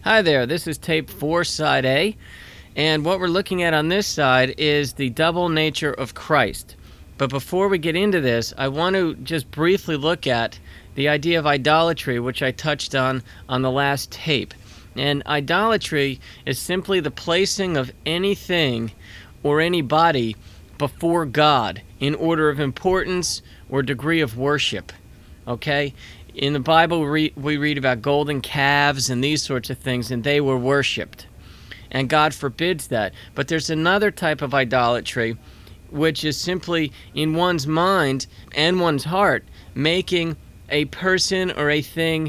Hi there, this is tape 4, side A, and what we're looking at on this side is the double nature of Christ. But before we get into this, I want to just briefly look at the idea of idolatry, which I touched on the last tape. And idolatry is simply the placing of anything or anybody before God in order of importance or degree of worship. Okay? In the Bible, we read about golden calves and these sorts of things, and they were worshipped. And God forbids that. But there's another type of idolatry, which is simply in one's mind and one's heart, making a person or a thing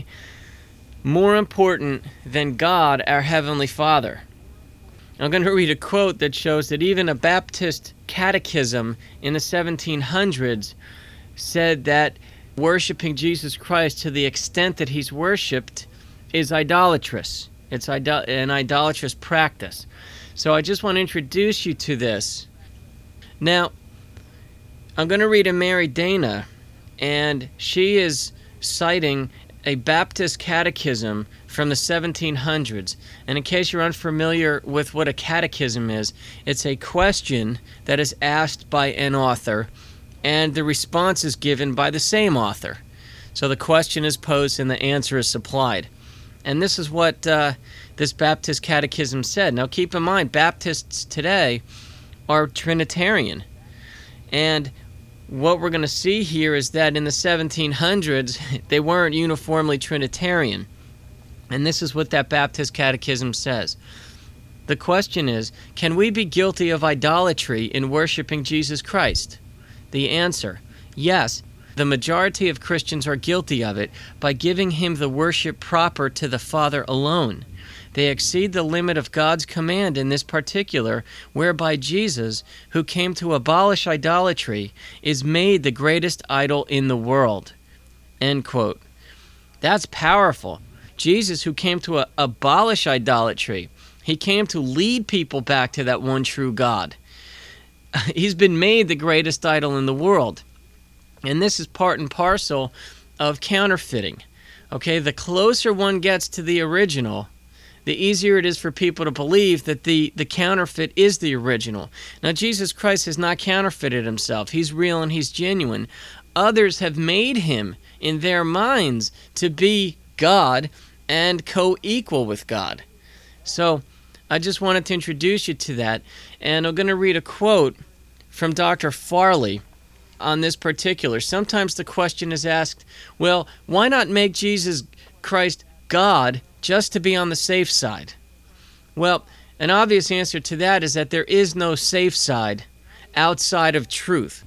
more important than God, our Heavenly Father. I'm going to read a quote that shows that even a Baptist catechism in the 1700s said that worshiping Jesus Christ to the extent that he's worshipped is idolatrous. It's an idolatrous practice. So I just want to introduce you to this. Now, I'm going to read a Mary Dana, and she is citing a Baptist catechism from the 1700s. And in case you're unfamiliar with what a catechism is, it's a question that is asked by an author, and the response is given by the same author. So the question is posed and the answer is supplied. And this is what this Baptist catechism said. Now keep in mind, Baptists today are Trinitarian. And what we're going to see here is that in the 1700s, they weren't uniformly Trinitarian. And this is what that Baptist catechism says. The question is, can we be guilty of idolatry in worshiping Jesus Christ? The answer, yes. The majority of Christians are guilty of it by giving him the worship proper to the Father alone. They exceed the limit of God's command in this particular, whereby Jesus, who came to abolish idolatry, is made the greatest idol in the world. End quote. That's powerful. Jesus, who came to abolish idolatry, he came to lead people back to that one true God. He's been made the greatest idol in the world. And this is part and parcel of counterfeiting. Okay, the closer one gets to the original, the easier it is for people to believe that the counterfeit is the original. Now, Jesus Christ has not counterfeited himself. He's real and he's genuine. Others have made him in their minds to be God and co-equal with God. So I just wanted to introduce you to that. And I'm going to read a quote from Dr. Farley on this particular. Sometimes the question is asked, well, why not make Jesus Christ God just to be on the safe side? Well, an obvious answer to that is that there is no safe side outside of truth.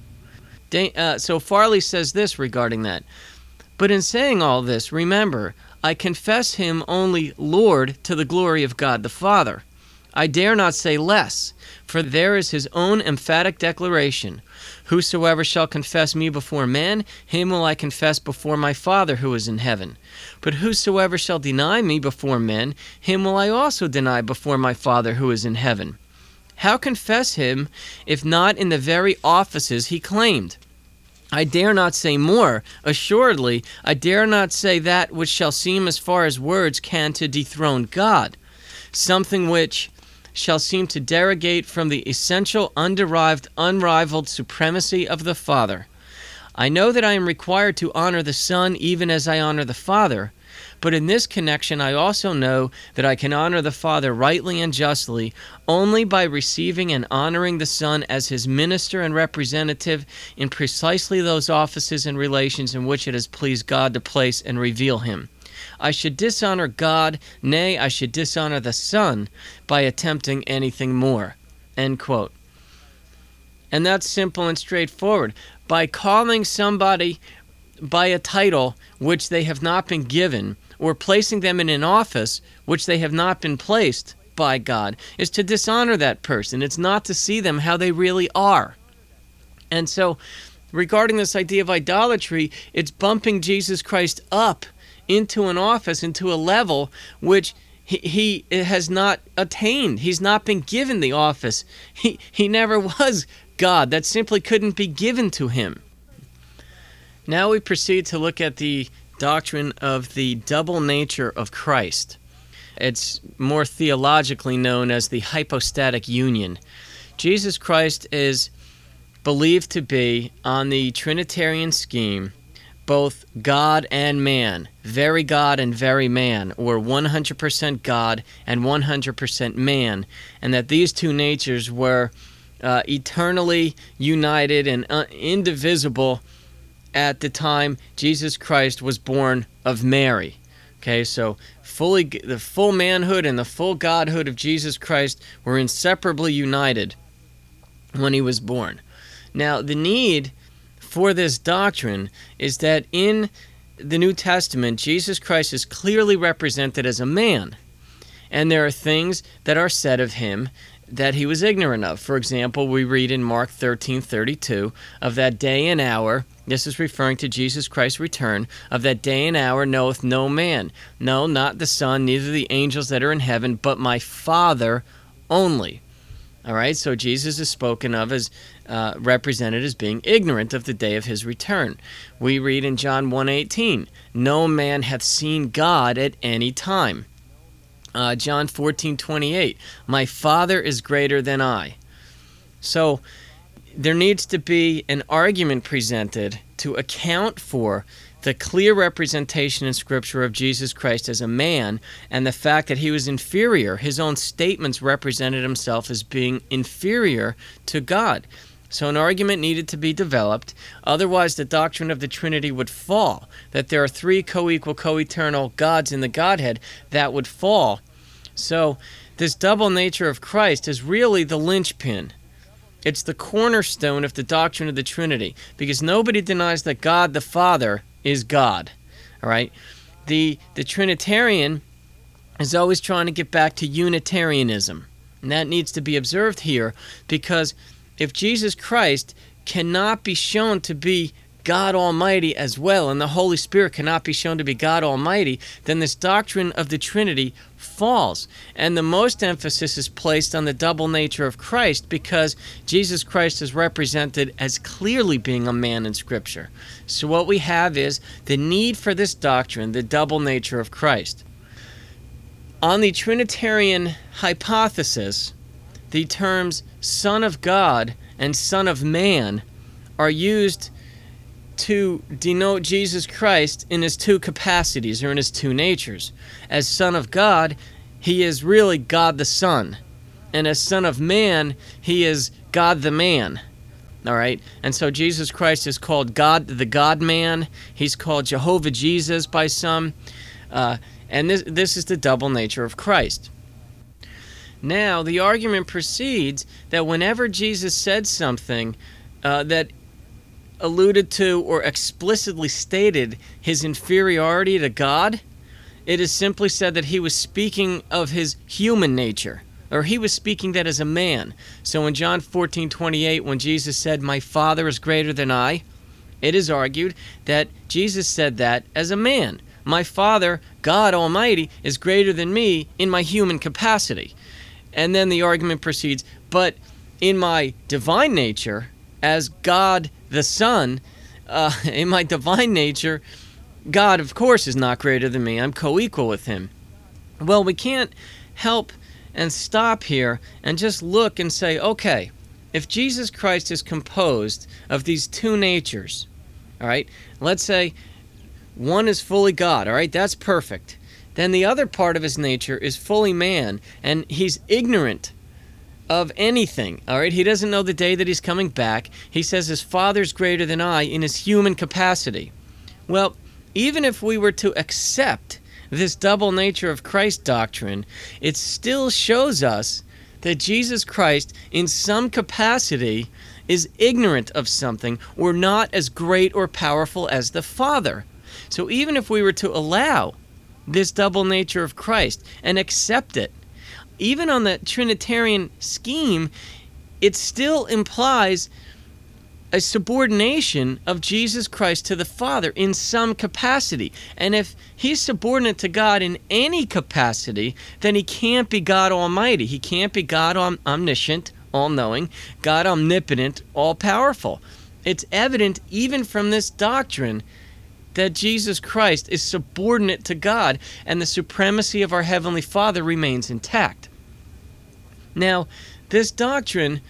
So Farley says this regarding that. But in saying all this, remember, I confess him only Lord to the glory of God the Father. I dare not say less, for there is his own emphatic declaration, whosoever shall confess me before men, him will I confess before my Father who is in heaven. But whosoever shall deny me before men, him will I also deny before my Father who is in heaven. How confess him, if not in the very offices he claimed? I dare not say more. Assuredly, I dare not say that which shall seem as far as words can to dethrone God, something which shall seem to derogate from the essential, underived, unrivaled supremacy of the Father. I know that I am required to honor the Son even as I honor the Father, but in this connection I also know that I can honor the Father rightly and justly only by receiving and honoring the Son as his minister and representative in precisely those offices and relations in which it has pleased God to place and reveal him. I should dishonor God, nay, I should dishonor the Son by attempting anything more. End quote. And that's simple and straightforward. By calling somebody by a title which they have not been given, or placing them in an office which they have not been placed by God, is to dishonor that person. It's not to see them how they really are. And so, regarding this idea of idolatry, it's bumping Jesus Christ up into an office, into a level which he has not attained. He's not been given the office. He never was God. That simply couldn't be given to him. Now we proceed to look at the doctrine of the double nature of Christ. It's more theologically known as the hypostatic union. Jesus Christ is believed to be, on the Trinitarian scheme, both God and man, very God and very man, or 100% God and 100% man, and that these two natures were eternally united and indivisible at the time Jesus Christ was born of Mary. Okay, so the full manhood and the full godhood of Jesus Christ were inseparably united when he was born. Now, the need for this doctrine is that in the New Testament, Jesus Christ is clearly represented as a man, and there are things that are said of him that he was ignorant of. For example, we read in Mark 13:32 of that day and hour. This is referring to Jesus Christ's return. Of that day and hour knoweth no man, no, not the Son, neither the angels that are in heaven, but my Father only. All right, so Jesus is spoken of as represented as being ignorant of the day of his return. We read in John 1:18, no man hath seen God at any time. John 14:28, my Father is greater than I. So there needs to be an argument presented to account for the clear representation in Scripture of Jesus Christ as a man and the fact that he was inferior. His own statements represented himself as being inferior to God. So an argument needed to be developed. Otherwise, the doctrine of the Trinity would fall, that there are three co-equal, co-eternal gods in the Godhead. That would fall. So this double nature of Christ is really the linchpin. It's the cornerstone of the doctrine of the Trinity, because nobody denies that God the Father is God. All right? The Trinitarian is always trying to get back to Unitarianism. And that needs to be observed here, because if Jesus Christ cannot be shown to be God Almighty as well, and the Holy Spirit cannot be shown to be God Almighty, then this doctrine of the Trinity falls. And the most emphasis is placed on the double nature of Christ, because Jesus Christ is represented as clearly being a man in Scripture. So what we have is the need for this doctrine, the double nature of Christ. On the Trinitarian hypothesis, the terms Son of God and Son of Man are used to denote Jesus Christ in his two capacities, or in his two natures. As Son of God, he is really God the Son. And as Son of Man, he is God the Man. All right? And so Jesus Christ is called God, the God-man. He's called Jehovah Jesus by some. And this is the double nature of Christ. Now, the argument proceeds that whenever Jesus said something that alluded to or explicitly stated his inferiority to God, it is simply said that he was speaking of his human nature, or he was speaking that as a man. So in John 14:28, when Jesus said, my Father is greater than I, it is argued that Jesus said that as a man. My Father, God Almighty, is greater than me in my human capacity. And then the argument proceeds, but in my divine nature, as God the Son, in my divine nature, God, of course, is not greater than me. I'm co-equal with him. Well, we can't help and stop here and just look and say, okay, if Jesus Christ is composed of these two natures, all right, let's say one is fully God, all right, that's perfect. Then the other part of his nature is fully man, and he's ignorant of anything, all right? He doesn't know the day that he's coming back. He says his Father's greater than I in his human capacity. Well, even if we were to accept this double nature of Christ doctrine, it still shows us that Jesus Christ, in some capacity, is ignorant of something, or not as great or powerful as the Father. So even if we were to allow this double nature of Christ and accept it, even on the Trinitarian scheme, it still implies a subordination of Jesus Christ to the Father in some capacity. And if he's subordinate to God in any capacity, then he can't be God Almighty. He can't be God omniscient, all-knowing, God omnipotent, all-powerful. It's evident even from this doctrine that Jesus Christ is subordinate to God and the supremacy of our Heavenly Father remains intact. Now, this doctrine,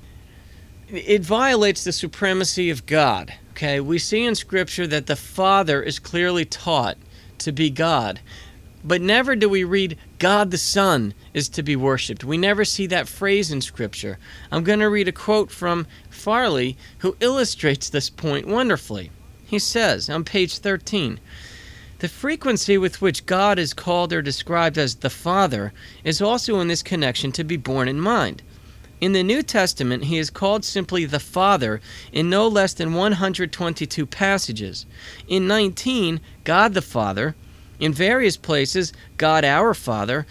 it violates the supremacy of God. Okay, we see in Scripture that the Father is clearly taught to be God, but never do we read God the Son is to be worshipped. We never see that phrase in Scripture. I'm going to read a quote from Farley, who illustrates this point wonderfully. He says on page 13, "The frequency with which God is called or described as the Father is also in this connection to be borne in mind. In the New Testament, he is called simply the Father in no less than 122 passages. In 19, God the Father. In various places, God our Father,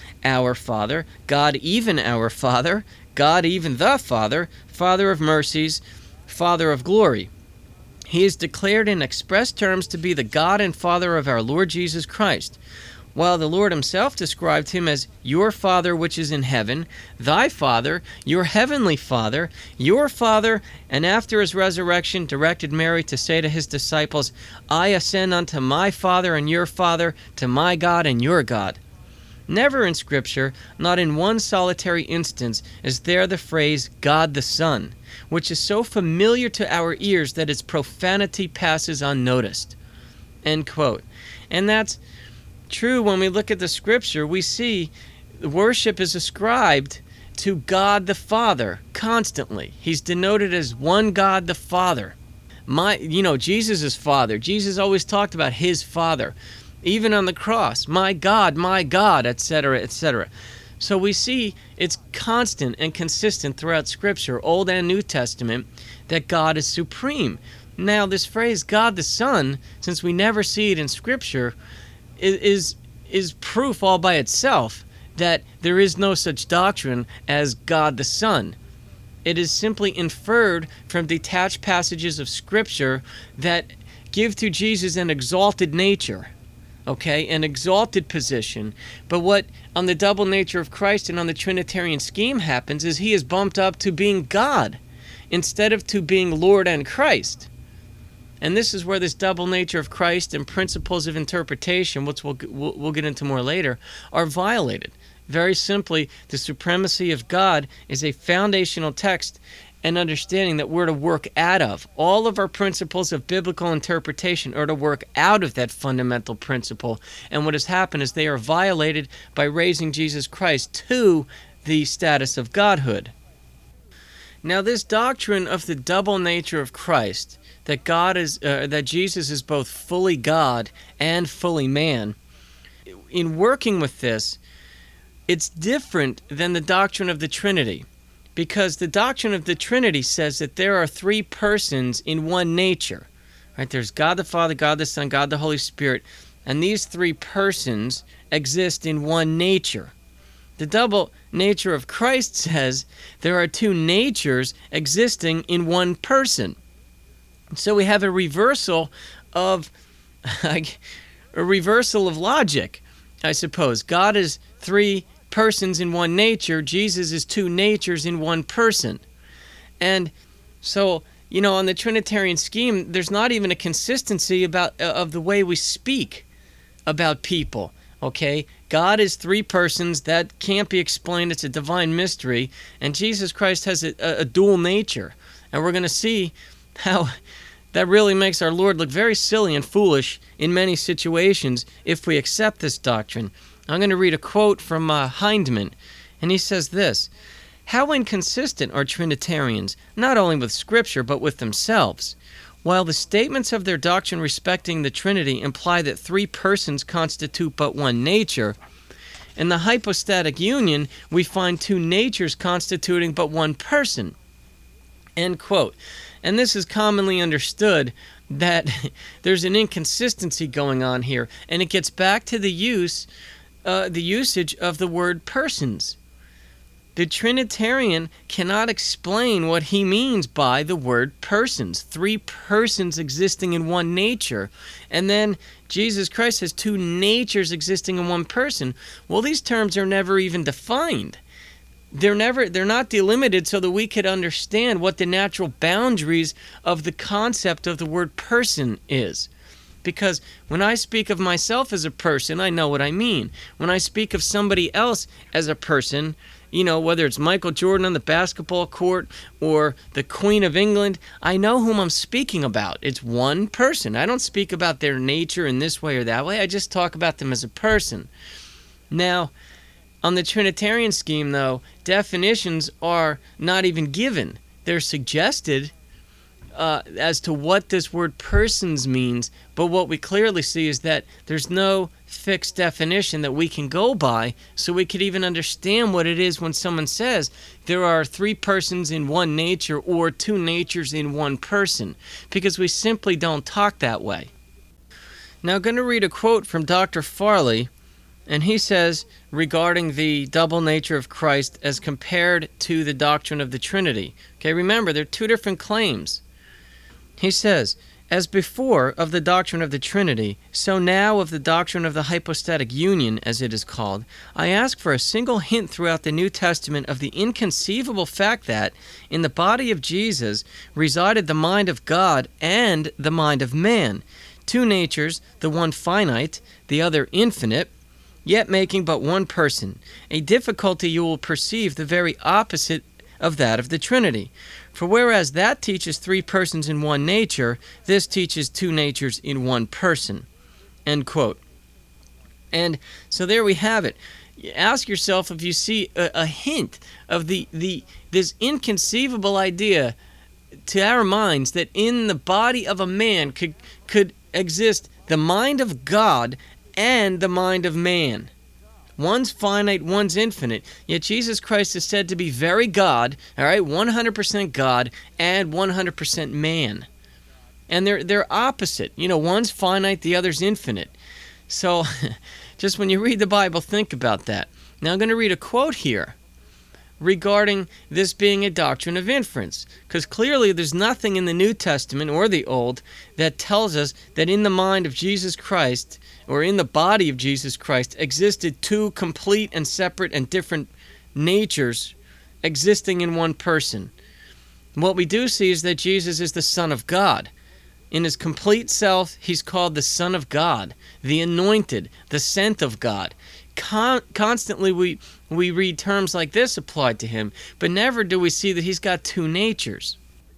God even our Father, God even the Father, Father of mercies, Father of glory. He is declared in express terms to be the God and Father of our Lord Jesus Christ, while the Lord himself described him as your Father which is in heaven, thy Father, your heavenly Father, your Father, and after his resurrection directed Mary to say to his disciples, I ascend unto my Father and your Father, to my God and your God. Never in Scripture, not in one solitary instance, is there the phrase God the Son, which is so familiar to our ears that its profanity passes unnoticed." End quote. And that's true when we look at the Scripture. We see worship is ascribed to God the Father constantly. He's denoted as one God the Father. Jesus' Father. Jesus always talked about his Father. Even on the cross, my God, etc., etc. So we see it's constant and consistent throughout Scripture, Old and New Testament, that God is supreme. Now, this phrase, God the Son, since we never see it in Scripture, is proof all by itself that there is no such doctrine as God the Son. It is simply inferred from detached passages of Scripture that give to Jesus an exalted nature. Okay, an exalted position. But what on the double nature of Christ and on the Trinitarian scheme happens is he is bumped up to being God instead of to being Lord and Christ. And this is where this double nature of Christ and principles of interpretation, which we'll get into more later, are violated. Very simply, the supremacy of God is a foundational text and understanding that we're to work out of. All of our principles of biblical interpretation are to work out of that fundamental principle. And what has happened is they are violated by raising Jesus Christ to the status of godhood. Now, this doctrine of the double nature of Christ, that Jesus is both fully God and fully man, in working with this, it's different than the doctrine of the Trinity. Because the doctrine of the Trinity says that there are three persons in one nature. Right? There's God the Father, God the Son, God the Holy Spirit, and these three persons exist in one nature. The double nature of Christ says there are two natures existing in one person. So we have a reversal of logic, I suppose. God is three persons in one nature. Jesus is two natures in one person. And so, on the Trinitarian scheme, there's not even a consistency of the way we speak about people. Okay? God is three persons. That can't be explained. It's a divine mystery. And Jesus Christ has a dual nature. And we're going to see how that really makes our Lord look very silly and foolish in many situations if we accept this doctrine. I'm going to read a quote from Hindman, and he says this: "How inconsistent are Trinitarians, not only with Scripture, but with themselves. While the statements of their doctrine respecting the Trinity imply that three persons constitute but one nature, in the hypostatic union we find two natures constituting but one person." End quote. And this is commonly understood that there's an inconsistency going on here, and it gets back to the usage of the word persons. The Trinitarian cannot explain what he means by the word persons. Three persons existing in one nature. And then Jesus Christ has two natures existing in one person. Well, these terms are never even defined. They're not delimited so that we could understand what the natural boundaries of the concept of the word person is. Because when I speak of myself as a person, I know what I mean. When I speak of somebody else as a person, whether it's Michael Jordan on the basketball court or the Queen of England, I know whom I'm speaking about. It's one person. I don't speak about their nature in this way or that way. I just talk about them as a person. Now, on the Trinitarian scheme, though, definitions are not even given. They're suggested as to what this word persons means, but what we clearly see is that there's no fixed definition that we can go by, so we could even understand what it is when someone says there are three persons in one nature or two natures in one person, because we simply don't talk that way. Now I'm going to read a quote from Dr. Farley, and he says regarding the double nature of Christ as compared to the doctrine of the Trinity. Okay, remember, there are two different claims. He says, as before of the doctrine of the Trinity, so now of the doctrine of the hypostatic union, as it is called, I ask for a single hint throughout the New Testament of the inconceivable fact that, in the body of Jesus, resided the mind of God and the mind of man, two natures, the one finite, the other infinite, yet making but one person, a difficulty you will perceive the very opposite of that of the Trinity. For whereas that teaches three persons in one nature, this teaches two natures in one person. End quote. And so there we have it. Ask yourself if you see a hint of this inconceivable idea to our minds that in the body of a man could exist the mind of God and the mind of man. One's finite, one's infinite. Yet Jesus Christ is said to be very God, all right, 100% God and 100% man. And they're opposite. One's finite, the other's infinite. So just when you read the Bible, think about that. Now I'm going to read a quote here regarding this being a doctrine of inference, because clearly there's nothing in the New Testament or the Old that tells us that in the mind of Jesus Christ or in the body of Jesus Christ existed two complete and separate and different natures existing in one person. What we do see is that Jesus is the Son of God. In his complete self, he's called the Son of God, the Anointed, the Sent of God. Constantly we read terms like this applied to him, but never do we see that he's got two natures.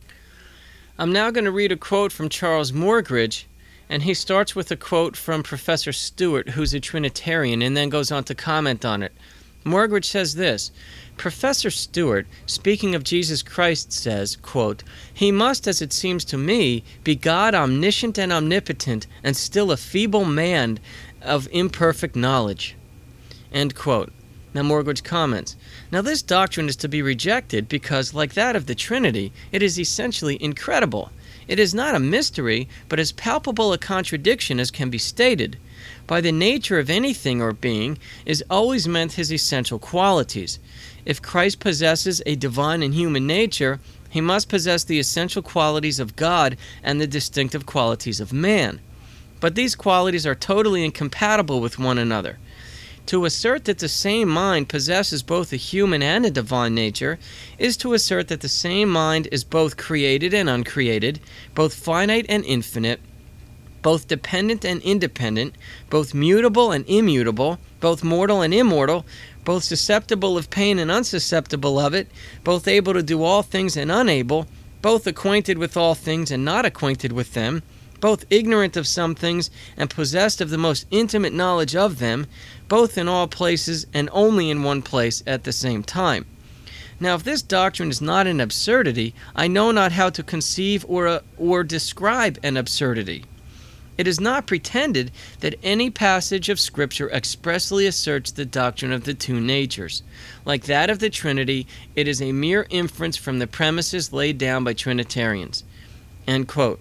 I'm now going to read a quote from Charles Morgridge, and he starts with a quote from Professor Stewart, who's a Trinitarian, and then goes on to comment on it. Morgridge says this, Professor Stewart, speaking of Jesus Christ, says, quote, he must, as it seems to me, be God omniscient and omnipotent, and still a feeble man of imperfect knowledge. End quote. Now Morgridge comments, now this doctrine is to be rejected because, like that of the Trinity, it is essentially incredible. It is not a mystery, but as palpable a contradiction as can be stated. By the nature of anything or being is always meant his essential qualities. If Christ possesses a divine and human nature, he must possess the essential qualities of God and the distinctive qualities of man. But these qualities are totally incompatible with one another. To assert that the same mind possesses both a human and a divine nature is to assert that the same mind is both created and uncreated, both finite and infinite, both dependent and independent, both mutable and immutable, both mortal and immortal, both susceptible of pain and unsusceptible of it, both able to do all things and unable, both acquainted with all things and not acquainted with them, both ignorant of some things and possessed of the most intimate knowledge of them, both in all places and only in one place at the same time. Now, if this doctrine is not an absurdity, I know not how to conceive or describe an absurdity. It is not pretended that any passage of Scripture expressly asserts the doctrine of the two natures. Like that of the Trinity, it is a mere inference from the premises laid down by Trinitarians. End quote.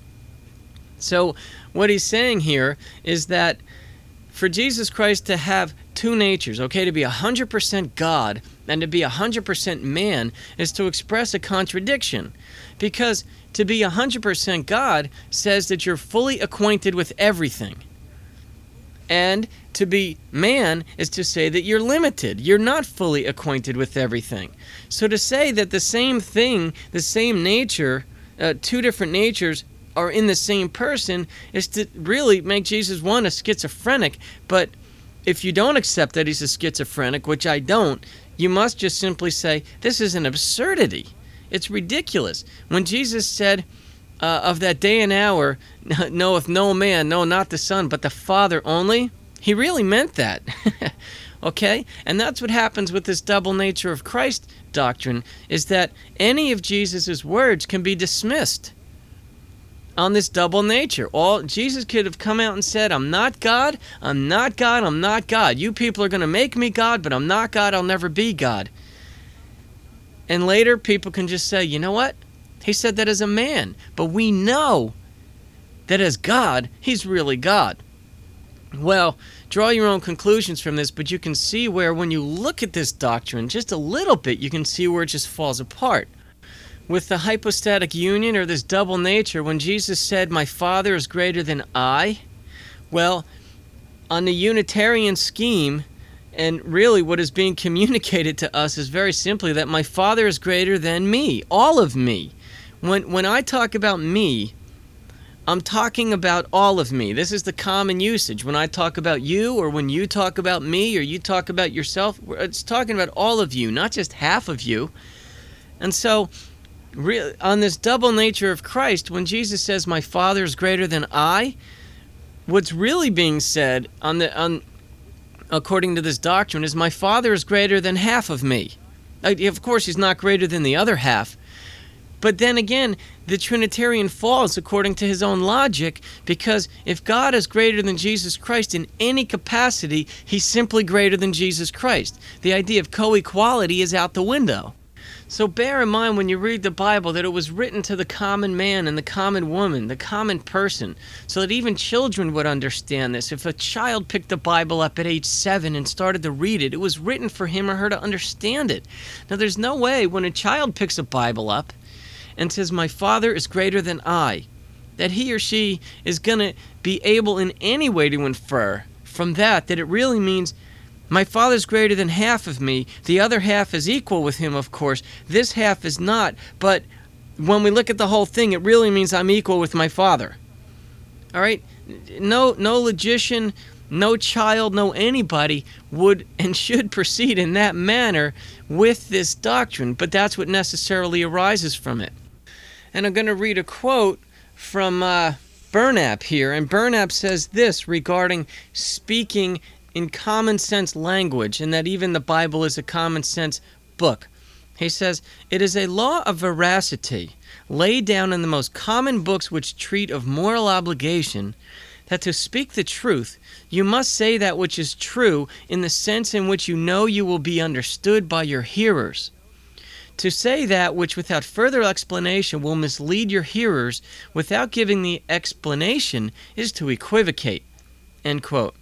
So what he's saying here is that for Jesus Christ to have two natures, okay, to be 100% God and to be 100% man, is to express a contradiction. Because to be 100% God says that you're fully acquainted with everything. And to be man is to say that you're limited. You're not fully acquainted with everything. So to say that the same thing, the same nature, two different natures are in the same person is to really make Jesus, one, a schizophrenic. But if you don't accept that he's a schizophrenic, which I don't, you must just simply say, this is an absurdity. It's ridiculous. When Jesus said, of that day and hour knoweth no man, no, not the Son, but the Father only, he really meant that. Okay? And that's what happens with this double nature of Christ doctrine, is that any of Jesus' words can be dismissed on this double nature. Jesus could have come out and said, I'm not God, I'm not God, I'm not God. You people are going to make me God, but I'm not God, I'll never be God. And later, people can just say, you know what? He said that as a man, but we know that as God, he's really God. Well, draw your own conclusions from this, but you can see where when you look at this doctrine just a little bit, you can see where it just falls apart. With the hypostatic union, or this double nature, when Jesus said, my Father is greater than I, well, on the Unitarian scheme, and really what is being communicated to us is very simply that my Father is greater than me, all of me. When I talk about me, I'm talking about all of me. This is the common usage. When I talk about you, or when you talk about me, or you talk about yourself, it's talking about all of you, not just half of you. And so, on this double nature of Christ, when Jesus says, my Father is greater than I, what's really being said according to this doctrine is my Father is greater than half of me. Of course, he's not greater than the other half. But then again, the Trinitarian falls according to his own logic, because if God is greater than Jesus Christ in any capacity, he's simply greater than Jesus Christ. The idea of co-equality is out the window. So bear in mind when you read the Bible that it was written to the common man and the common woman, the common person, so that even children would understand this. If a child picked the Bible up at age 7 and started to read it, it was written for him or her to understand it. Now there's no way when a child picks a Bible up and says, my Father is greater than I, that he or she is going to be able in any way to infer from that it really means my Father's greater than half of me. The other half is equal with him, of course. This half is not. But when we look at the whole thing, it really means I'm equal with my Father. All right? No logician, no child, no anybody would and should proceed in that manner with this doctrine. But that's what necessarily arises from it. And I'm going to read a quote from Burnap here. And Burnap says this regarding speaking in common sense language, and that even the Bible is a common sense book. He says, it is a law of veracity laid down in the most common books which treat of moral obligation, that to speak the truth, you must say that which is true in the sense in which you know you will be understood by your hearers. To say that which without further explanation will mislead your hearers without giving the explanation is to equivocate. End quote.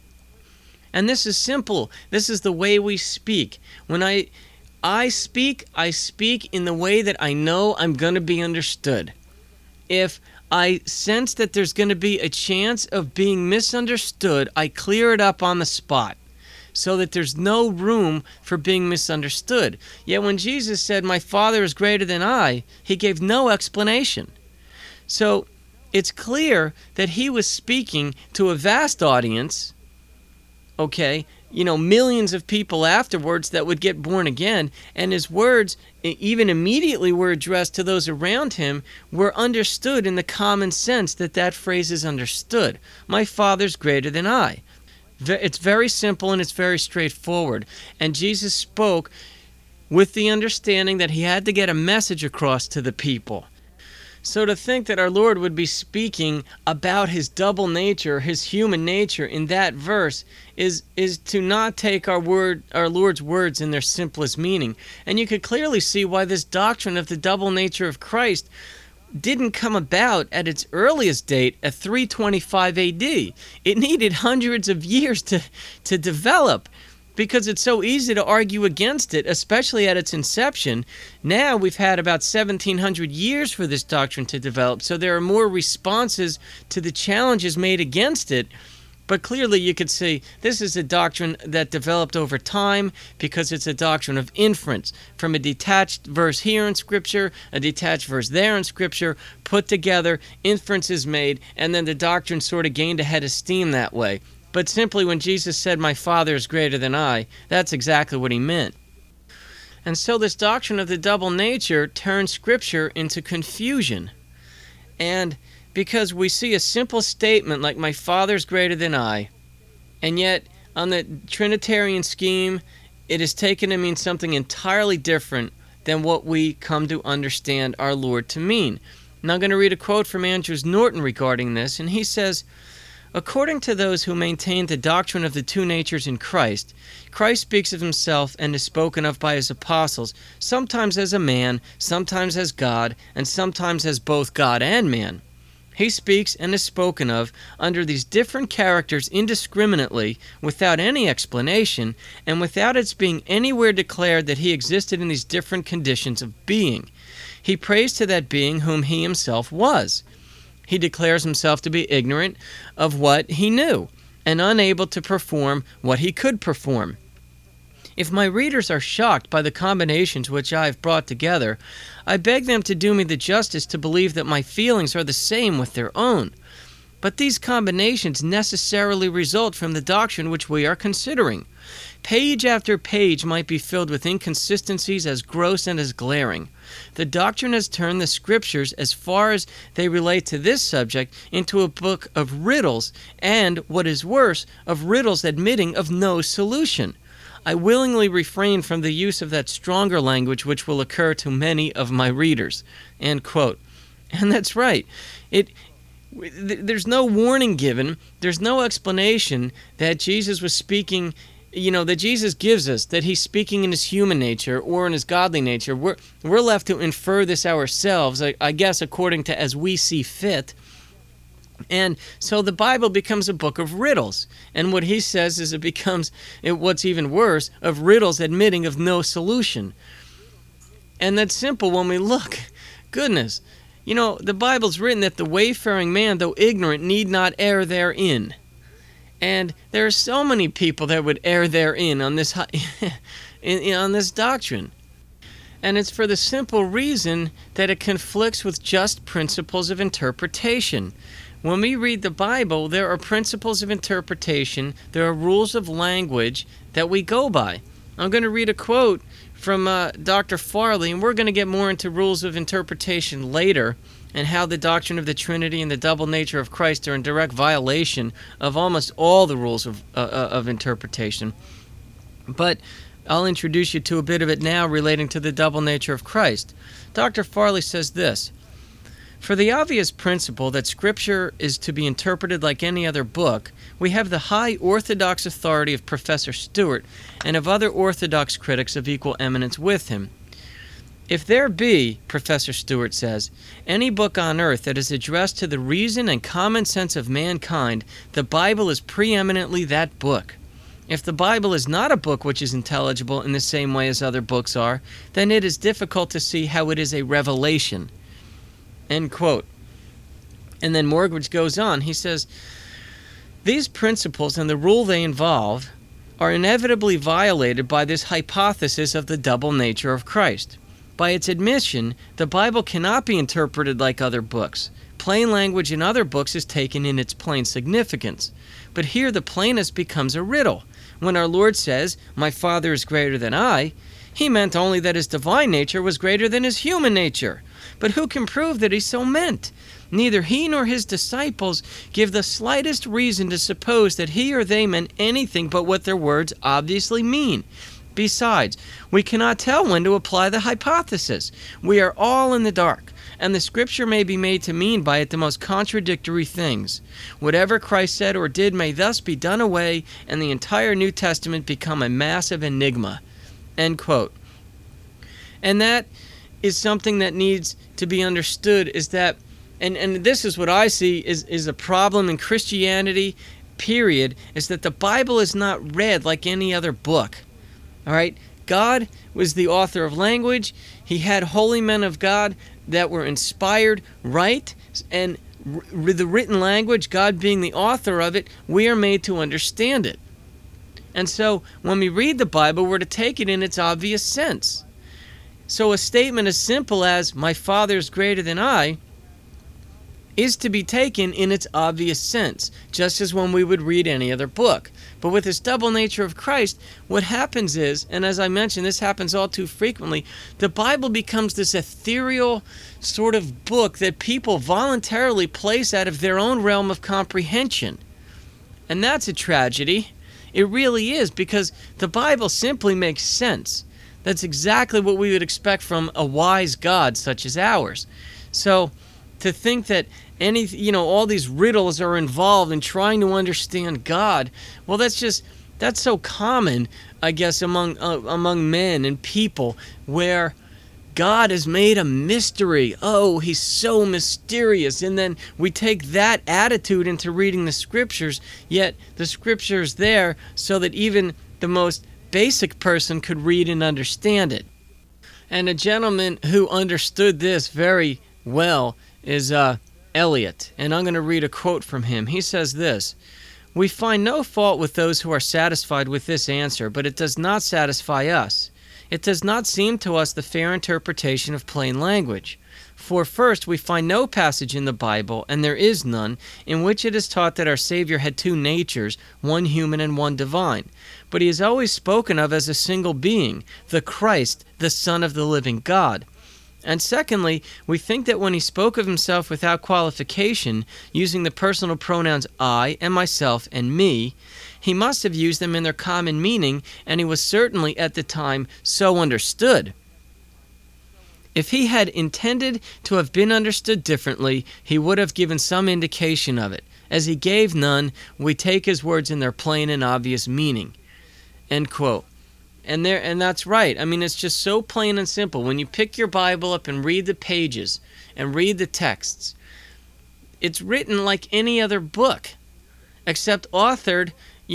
And this is simple. This is the way we speak. When I speak in the way that I know I'm going to be understood. If I sense that there's going to be a chance of being misunderstood, I clear it up on the spot so that there's no room for being misunderstood. Yet when Jesus said, my Father is greater than I, he gave no explanation. So it's clear that he was speaking to a vast audience, okay, millions of people afterwards that would get born again, and his words, even immediately were addressed to those around him, were understood in the common sense that phrase is understood. My Father's greater than I. It's very simple and it's very straightforward. And Jesus spoke with the understanding that he had to get a message across to the people. So to think that our Lord would be speaking about his double nature, his human nature in that verse is to not take our Lord's words in their simplest meaning. And you could clearly see why this doctrine of the double nature of Christ didn't come about at its earliest date at 325 AD. It needed hundreds of years to develop, because it's so easy to argue against it, especially at its inception. Now we've had about 1,700 years for this doctrine to develop, so there are more responses to the challenges made against it. But clearly you could see this is a doctrine that developed over time because it's a doctrine of inference from a detached verse here in Scripture, a detached verse there in Scripture, put together, inference is made, and then the doctrine sort of gained a head of steam that way. But simply when Jesus said, "My Father is greater than I," that's exactly what he meant. And so this doctrine of the double nature turns Scripture into confusion. And because we see a simple statement like, "My Father's greater than I," and yet on the Trinitarian scheme, it is taken to mean something entirely different than what we come to understand our Lord to mean. Now I'm going to read a quote from Andrews Norton regarding this, and he says, "According to those who maintain the doctrine of the two natures in Christ, Christ speaks of himself and is spoken of by his apostles, sometimes as a man, sometimes as God, and sometimes as both God and man. He speaks and is spoken of under these different characters indiscriminately, without any explanation, and without its being anywhere declared that he existed in these different conditions of being. He prays to that being whom he himself was. He declares himself to be ignorant of what he knew, and unable to perform what he could perform. If my readers are shocked by the combinations which I have brought together, I beg them to do me the justice to believe that my feelings are the same with their own. But these combinations necessarily result from the doctrine which we are considering. Page after page might be filled with inconsistencies as gross and as glaring. The doctrine has turned the Scriptures, as far as they relate to this subject, into a book of riddles, and, what is worse, of riddles admitting of no solution. I willingly refrain from the use of that stronger language which will occur to many of my readers." End quote. And that's right. There's no warning given. There's no explanation that Jesus was speaking, that Jesus gives us, that he's speaking in his human nature or in his godly nature. We're left to infer this ourselves, I guess, according to as we see fit. And so the Bible becomes a book of riddles. And what he says is it becomes, what's even worse, of riddles admitting of no solution. And that's simple when we look. Goodness. The Bible's written that the wayfaring man, though ignorant, need not err therein. And there are so many people that would err therein on this on this doctrine. And it's for the simple reason that it conflicts with just principles of interpretation. When we read the Bible, there are principles of interpretation, there are rules of language that we go by. I'm going to read a quote from Dr. Farley, and we're going to get more into rules of interpretation later and how the doctrine of the Trinity and the double nature of Christ are in direct violation of almost all the rules of interpretation. But I'll introduce you to a bit of it now relating to the double nature of Christ. Dr. Farley says this: "For the obvious principle that Scripture is to be interpreted like any other book, we have the high orthodox authority of Professor Stewart and of other orthodox critics of equal eminence with him. If there be, Professor Stewart says, any book on earth that is addressed to the reason and common sense of mankind, the Bible is preeminently that book. If the Bible is not a book which is intelligible in the same way as other books are, then it is difficult to see how it is a revelation." End quote. And then Morgridge goes on. He says, "These principles and the rule they involve are inevitably violated by this hypothesis of the double nature of Christ. By its admission, the Bible cannot be interpreted like other books. Plain language in other books is taken in its plain significance. But here the plainness becomes a riddle. When our Lord says, 'My Father is greater than I,' he meant only that his divine nature was greater than his human nature. But who can prove that he so meant? Neither he nor his disciples give the slightest reason to suppose that he or they meant anything but what their words obviously mean. Besides, we cannot tell when to apply the hypothesis. We are all in the dark, and the Scripture may be made to mean by it the most contradictory things. Whatever Christ said or did may thus be done away, and the entire New Testament become a massive enigma." End quote. And that is something that needs to be understood, is that, and this is what I see is a problem in Christianity, period, is that the Bible is not read like any other book. All right? God was the author of language. He had holy men of God that were inspired, right? And the written language, God being the author of it, we are made to understand it. And so when we read the Bible, we're to take it in its obvious sense. So a statement as simple as, my Father is greater than I, is to be taken in its obvious sense, just as when we would read any other book. But with this double nature of Christ, what happens is, and as I mentioned, this happens all too frequently, the Bible becomes this ethereal sort of book that people voluntarily place out of their own realm of comprehension. And that's a tragedy. It really is, because the Bible simply makes sense. That's exactly what we would expect from a wise God such as ours. So to think that all these riddles are involved in trying to understand God, well, that's so common, I guess, among men and people, where God has made a mystery. Oh, he's so mysterious. And then we take that attitude into reading the scriptures, yet the scripture's there so that even the most basic person could read and understand it. And a gentleman who understood this very well is Eliot. And I'm going to read a quote from him. He says this: "We find no fault with those who are satisfied with this answer, but it does not satisfy us. It does not seem to us the fair interpretation of plain language. For first, we find no passage in the Bible, and there is none, in which it is taught that our Savior had two natures, one human and one divine. But he is always spoken of as a single being, the Christ, the Son of the living God. And secondly, we think that when he spoke of himself without qualification, using the personal pronouns I and myself and me, he must have used them in their common meaning, and he was certainly at the time so understood. If he had intended to have been understood differently, he would have given some indication of it. As he gave none, we take his words in their plain and obvious meaning." End quote. And that's right. I mean, it's just so plain and simple. When you pick your Bible up and read the pages and read the texts, it's written like any other book, except authored,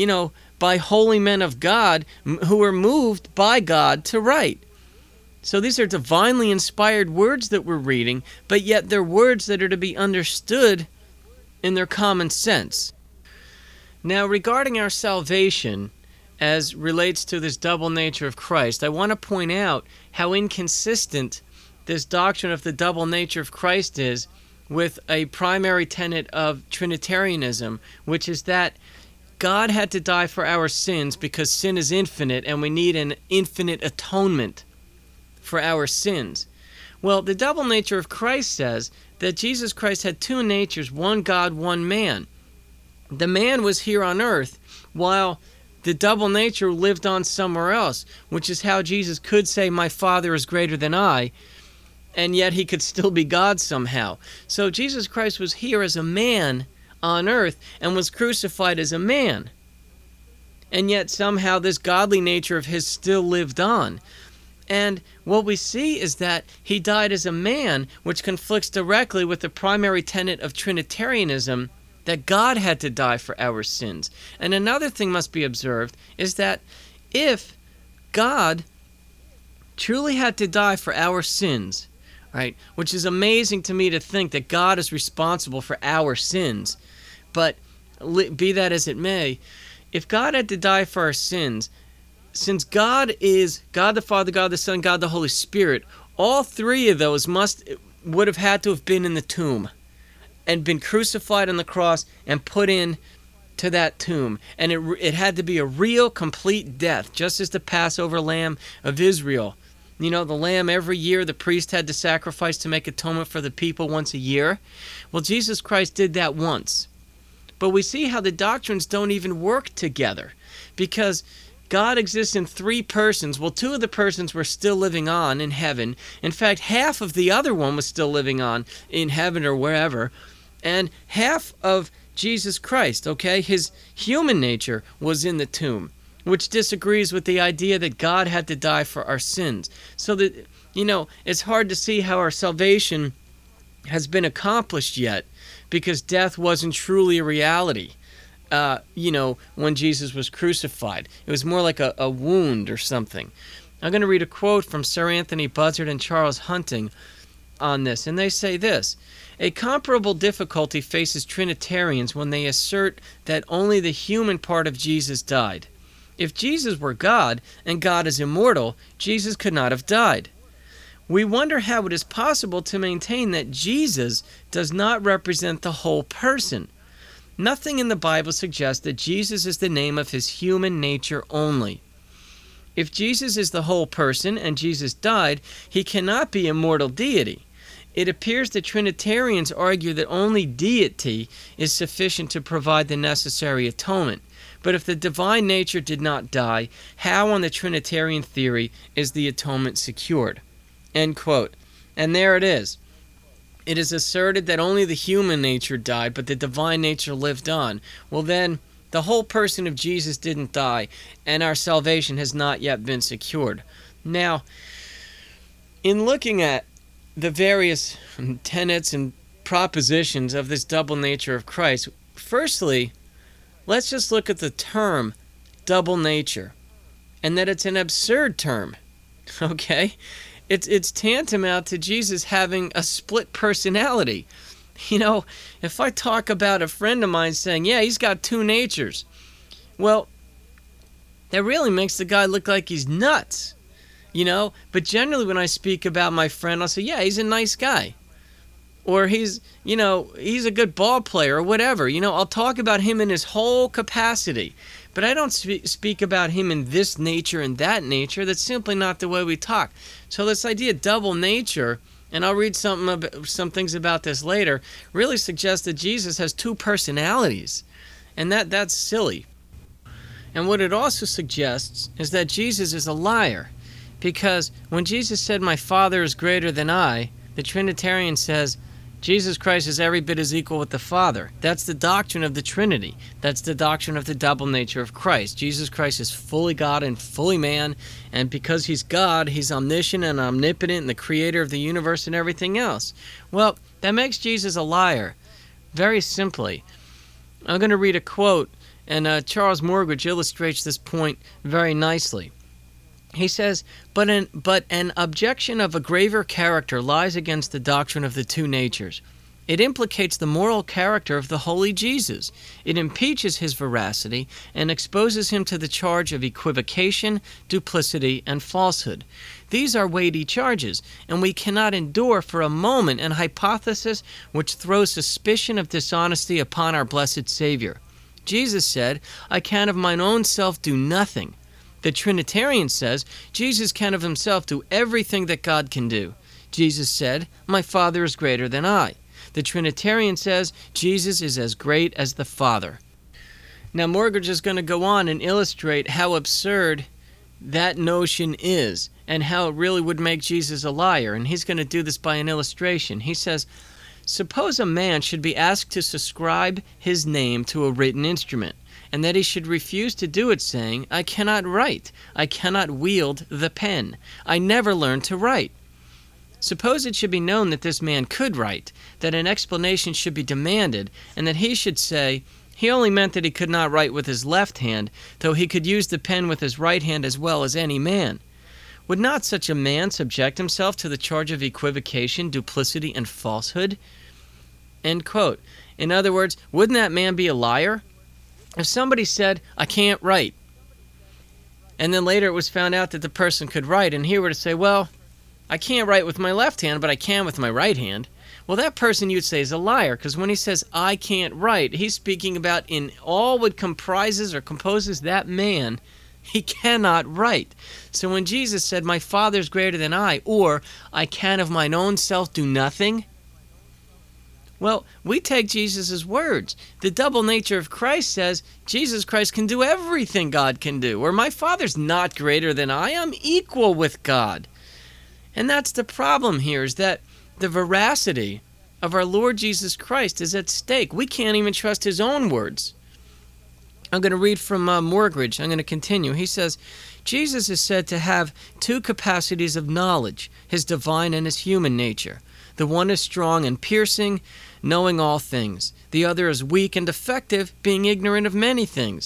by holy men of God who were moved by God to write. So these are divinely inspired words that we're reading, but yet they're words that are to be understood in their common sense. Now, regarding our salvation, as relates to this double nature of Christ, I want to point out how inconsistent this doctrine of the double nature of Christ is with a primary tenet of Trinitarianism, which is that God had to die for our sins because sin is infinite and we need an infinite atonement for our sins. Well, the double nature of Christ says that Jesus Christ had two natures, one God, one man. The man was here on earth while the double nature lived on somewhere else, which is how Jesus could say, my Father is greater than I, and yet he could still be God somehow. So Jesus Christ was here as a man on earth and was crucified as a man. And yet somehow this godly nature of his still lived on. And what we see is that he died as a man, which conflicts directly with the primary tenet of Trinitarianism, that God had to die for our sins. And another thing must be observed is that if God truly had to die for our sins, right, which is amazing to me to think that God is responsible for our sins, but be that as it may, if God had to die for our sins, since God is God the Father, God the Son, God the Holy Spirit, all three of those would have had to have been in the tomb and been crucified on the cross and put in to that tomb. And it had to be a real, complete death, just as the Passover lamb of Israel. The lamb every year the priest had to sacrifice to make atonement for the people once a year. Well, Jesus Christ did that once. But we see how the doctrines don't even work together, because God exists in three persons. Well, two of the persons were still living on in heaven. In fact, half of the other one was still living on in heaven or wherever. And half of Jesus Christ, his human nature was in the tomb, which disagrees with the idea that God had to die for our sins. So that, it's hard to see how our salvation has been accomplished yet, because death wasn't truly a reality, when Jesus was crucified. It was more like a wound or something. I'm going to read a quote from Sir Anthony Buzzard and Charles Hunting on this, and they say this: a comparable difficulty faces Trinitarians when they assert that only the human part of Jesus died. If Jesus were God, and God is immortal, Jesus could not have died. We wonder how it is possible to maintain that Jesus does not represent the whole person. Nothing in the Bible suggests that Jesus is the name of his human nature only. If Jesus is the whole person and Jesus died, he cannot be immortal deity. It appears that Trinitarians argue that only deity is sufficient to provide the necessary atonement. But if the divine nature did not die, how on the Trinitarian theory is the atonement secured? End quote. And there it is. It is asserted that only the human nature died, but the divine nature lived on. Well then, the whole person of Jesus didn't die, and our salvation has not yet been secured. Now, in looking at the various tenets and propositions of this double nature of Christ, firstly, let's just look at the term double nature, and that it's an absurd term, okay? It's tantamount to Jesus having a split personality. You know, if I talk about a friend of mine saying, yeah, he's got two natures, well, that really makes the guy look like he's nuts, you know? But generally when I speak about my friend, I'll say, yeah, he's a nice guy. Or he's a good ball player or whatever. You know, I'll talk about him in his whole capacity. But I don't speak about him in this nature and that nature. That's simply not the way we talk. So this idea of double nature, and I'll read some things about this later, really suggests that Jesus has two personalities. And that's silly. And what it also suggests is that Jesus is a liar. Because when Jesus said, my Father is greater than I, the Trinitarian says, Jesus Christ is every bit as equal with the Father. That's the doctrine of the Trinity. That's the doctrine of the double nature of Christ. Jesus Christ is fully God and fully man, and because he's God, he's omniscient and omnipotent and the creator of the universe and everything else. Well, that makes Jesus a liar, very simply. I'm going to read a quote, and Charles Morgridge illustrates this point very nicely. He says, but an objection of a graver character lies against the doctrine of the two natures. It implicates the moral character of the holy Jesus. It impeaches his veracity and exposes him to the charge of equivocation, duplicity, and falsehood. These are weighty charges, and we cannot endure for a moment an hypothesis which throws suspicion of dishonesty upon our blessed Savior. Jesus said, I can of mine own self do nothing. The Trinitarian says Jesus can of himself do everything that God can do. Jesus said, my Father is greater than I. The Trinitarian says Jesus is as great as the Father. Now Morgridge is going to go on and illustrate how absurd that notion is and how it really would make Jesus a liar. And he's going to do this by an illustration. He says, suppose a man should be asked to subscribe his name to a written instrument, and that he should refuse to do it, saying, I cannot write, I cannot wield the pen, I never learned to write. Suppose it should be known that this man could write, that an explanation should be demanded, and that he should say, he only meant that he could not write with his left hand, though he could use the pen with his right hand as well as any man. Would not such a man subject himself to the charge of equivocation, duplicity, and falsehood? End quote. In other words, wouldn't that man be a liar? If somebody said, I can't write, and then later it was found out that the person could write, and he were to say, well, I can't write with my left hand, but I can with my right hand, well, that person you'd say is a liar, because when he says, I can't write, he's speaking about in all what comprises or composes that man, he cannot write. So when Jesus said, my Father is greater than I, or I can of mine own self do nothing, well, we take Jesus' words. The double nature of Christ says Jesus Christ can do everything God can do. Or my Father's not greater than I. I'm equal with God. And that's the problem here, is that the veracity of our Lord Jesus Christ is at stake. We can't even trust his own words. I'm going to read from Morgridge. I'm going to continue. He says, Jesus is said to have two capacities of knowledge, his divine and his human nature. The one is strong and piercing, knowing all things. The other is weak and defective, being ignorant of many things.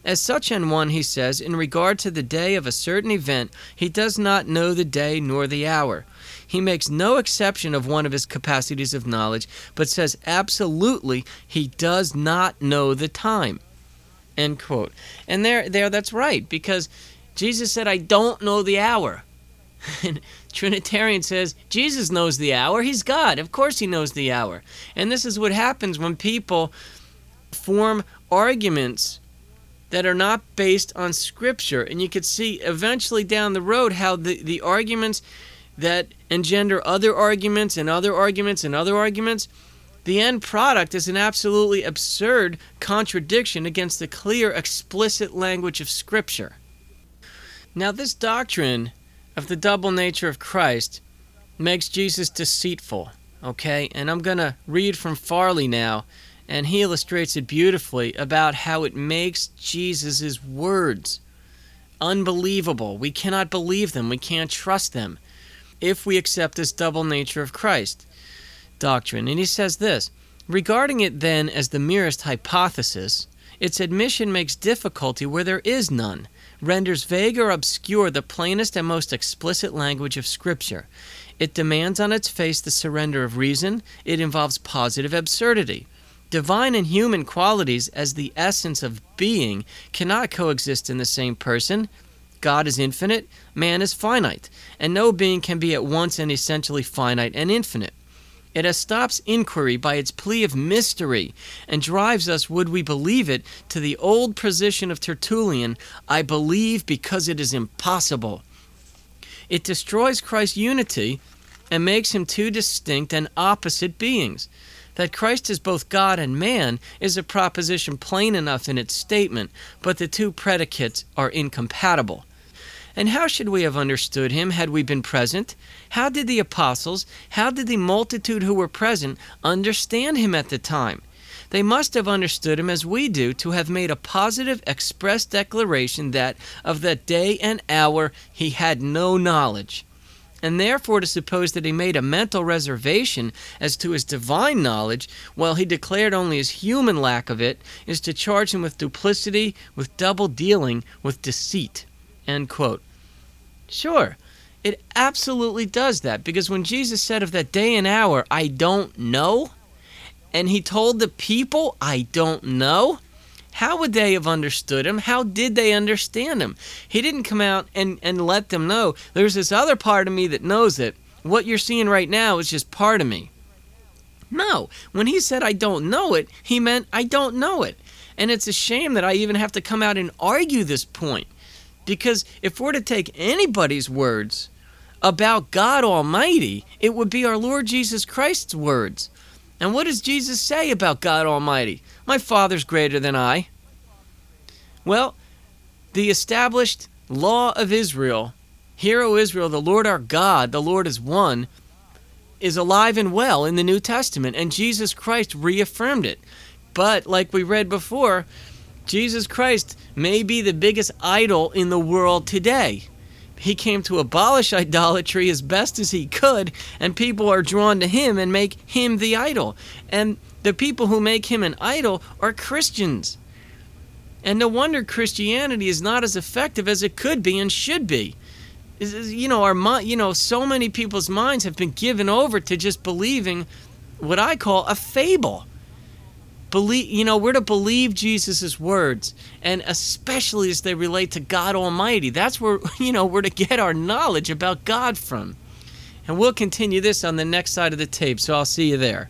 As such an one, he says, in regard to the day of a certain event, he does not know the day nor the hour. He makes no exception of one of his capacities of knowledge, but says absolutely he does not know the time. End quote. And there, that's right, because Jesus said, I don't know the hour. And Trinitarian says, Jesus knows the hour. He's God. Of course he knows the hour. And this is what happens when people form arguments that are not based on Scripture. And you could see eventually down the road how the arguments that engender other arguments and other arguments and other arguments, the end product is an absolutely absurd contradiction against the clear, explicit language of Scripture. Now, this doctrine of the double nature of Christ makes Jesus deceitful, okay? And I'm going to read from Farley now, and he illustrates it beautifully about how it makes Jesus' words unbelievable. We cannot believe them. We can't trust them if we accept this double nature of Christ doctrine. And he says this, regarding it then as the merest hypothesis, its admission makes difficulty where there is none, renders vague or obscure the plainest and most explicit language of Scripture. It demands on its face the surrender of reason. It involves positive absurdity. Divine and human qualities as the essence of being cannot coexist in the same person. God is infinite, man is finite, and no being can be at once and essentially finite and infinite. It stops inquiry by its plea of mystery and drives us, would we believe it, to the old position of Tertullian, I believe because it is impossible. It destroys Christ's unity and makes him two distinct and opposite beings. That Christ is both God and man is a proposition plain enough in its statement, but the two predicates are incompatible. And how should we have understood him had we been present? How did the apostles, how did the multitude who were present understand him at the time? They must have understood him as we do, to have made a positive express declaration that of that day and hour he had no knowledge. And therefore to suppose that he made a mental reservation as to his divine knowledge, while he declared only his human lack of it, is to charge him with duplicity, with double dealing, with deceit. End quote. Sure, it absolutely does that, because when Jesus said of that day and hour, I don't know, and he told the people, I don't know, how would they have understood him? How did they understand him? He didn't come out and let them know, there's this other part of me that knows it. What you're seeing right now is just part of me. No, when he said I don't know it, he meant I don't know it. And it's a shame that I even have to come out and argue this point. Because if we're to take anybody's words about God Almighty, it would be our Lord Jesus Christ's words. And what does Jesus say about God Almighty? My Father's greater than I. Well, the established law of Israel, Hear, O Israel, the Lord our God, the Lord is one, is alive and well in the New Testament, and Jesus Christ reaffirmed it. But, like we read before, Jesus Christ may be the biggest idol in the world today. He came to abolish idolatry as best as he could, and people are drawn to him and make him the idol. And the people who make him an idol are Christians. And no wonder Christianity is not as effective as it could be and should be. So many people's minds have been given over to just believing what I call a fable. We're to believe Jesus' words, and especially as they relate to God Almighty. That's where, we're to get our knowledge about God from. And we'll continue this on the next side of the tape, so I'll see you there.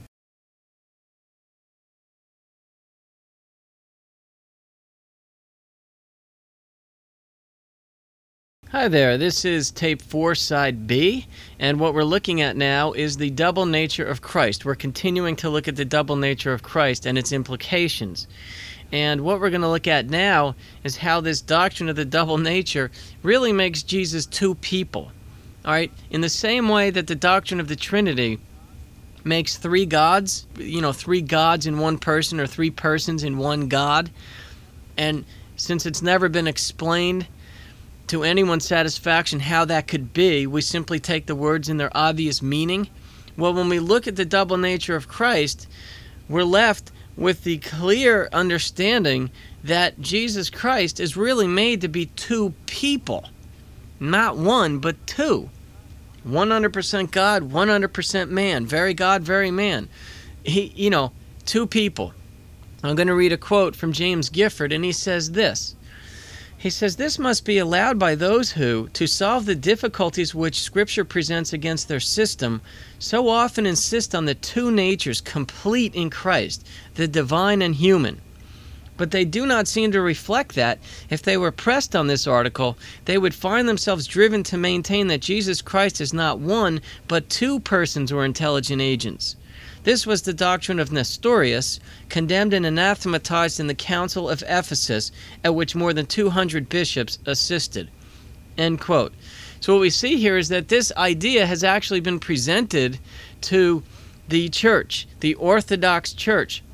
Hi there, this is tape 4, side B, and what we're looking at now is the double nature of Christ. We're continuing to look at the double nature of Christ and its implications. And what we're going to look at now is how this doctrine of the double nature really makes Jesus two people. All right, in the same way that the doctrine of the Trinity makes three gods, three gods in one person, or three persons in one God, and since it's never been explained to anyone's satisfaction how that could be, we simply take the words in their obvious meaning. Well, when we look at the double nature of Christ, we're left with the clear understanding that Jesus Christ is really made to be two people. Not one, but two. 100% God, 100% man. Very God, very man. Two people. I'm going to read a quote from James Gifford, and he says this. He says, "This must be allowed by those who, to solve the difficulties which Scripture presents against their system, so often insist on the two natures complete in Christ, the divine and human. But they do not seem to reflect that, if they were pressed on this article, they would find themselves driven to maintain that Jesus Christ is not one, but two persons or intelligent agents. This was the doctrine of Nestorius, condemned and anathematized in the Council of Ephesus, at which more than 200 bishops assisted." End quote. So what we see here is that this idea has actually been presented to the church, the Orthodox Church.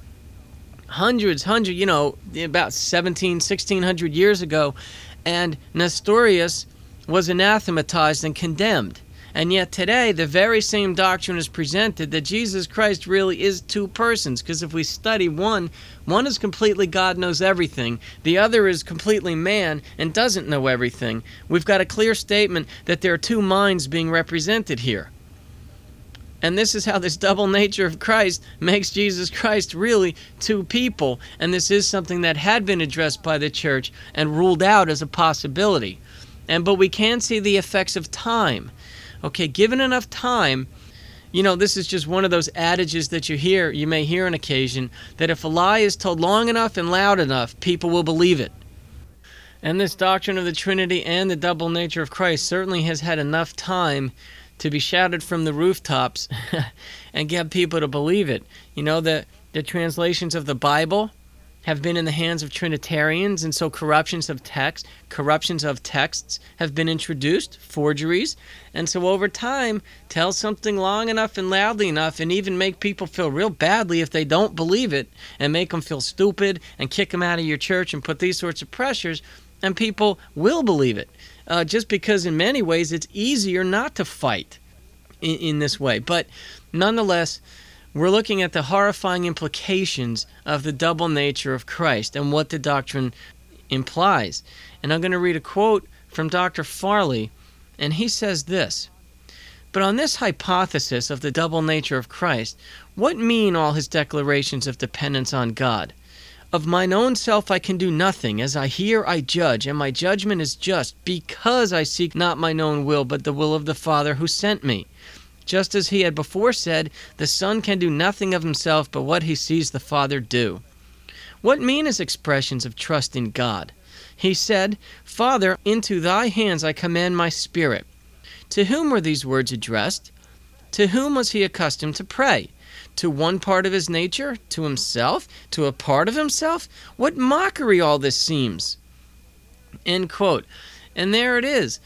About 1600 years ago, and Nestorius was anathematized and condemned. And yet today, the very same doctrine is presented, that Jesus Christ really is two persons. Because if we study one is completely God, knows everything. The other is completely man and doesn't know everything. We've got a clear statement that there are two minds being represented here. And this is how this double nature of Christ makes Jesus Christ really two people. And this is something that had been addressed by the church and ruled out as a possibility. But we can see the effects of time. Okay, given enough time, this is just one of those adages that you may hear on occasion, that if a lie is told long enough and loud enough, people will believe it. And this doctrine of the Trinity and the double nature of Christ certainly has had enough time to be shouted from the rooftops and get people to believe it. The translations of the Bible have been in the hands of Trinitarians, and so corruptions of texts have been introduced, forgeries, and so over time, tell something long enough and loudly enough, and even make people feel real badly if they don't believe it, and make them feel stupid, and kick them out of your church, and put these sorts of pressures, and people will believe it, just because in many ways it's easier not to fight in this way. But nonetheless, we're looking at the horrifying implications of the double nature of Christ and what the doctrine implies. And I'm going to read a quote from Dr. Farley, and he says this: "But on this hypothesis of the double nature of Christ, what mean all his declarations of dependence on God? Of mine own self I can do nothing. As I hear, I judge, and my judgment is just, because I seek not mine own will, but the will of the Father who sent me. Just as he had before said, the Son can do nothing of himself but what he sees the Father do. What mean his expressions of trust in God? He said, 'Father, into thy hands I commend my spirit.' To whom were these words addressed? To whom was he accustomed to pray? To one part of his nature? To himself? To a part of himself? What mockery all this seems." End quote. And there it is.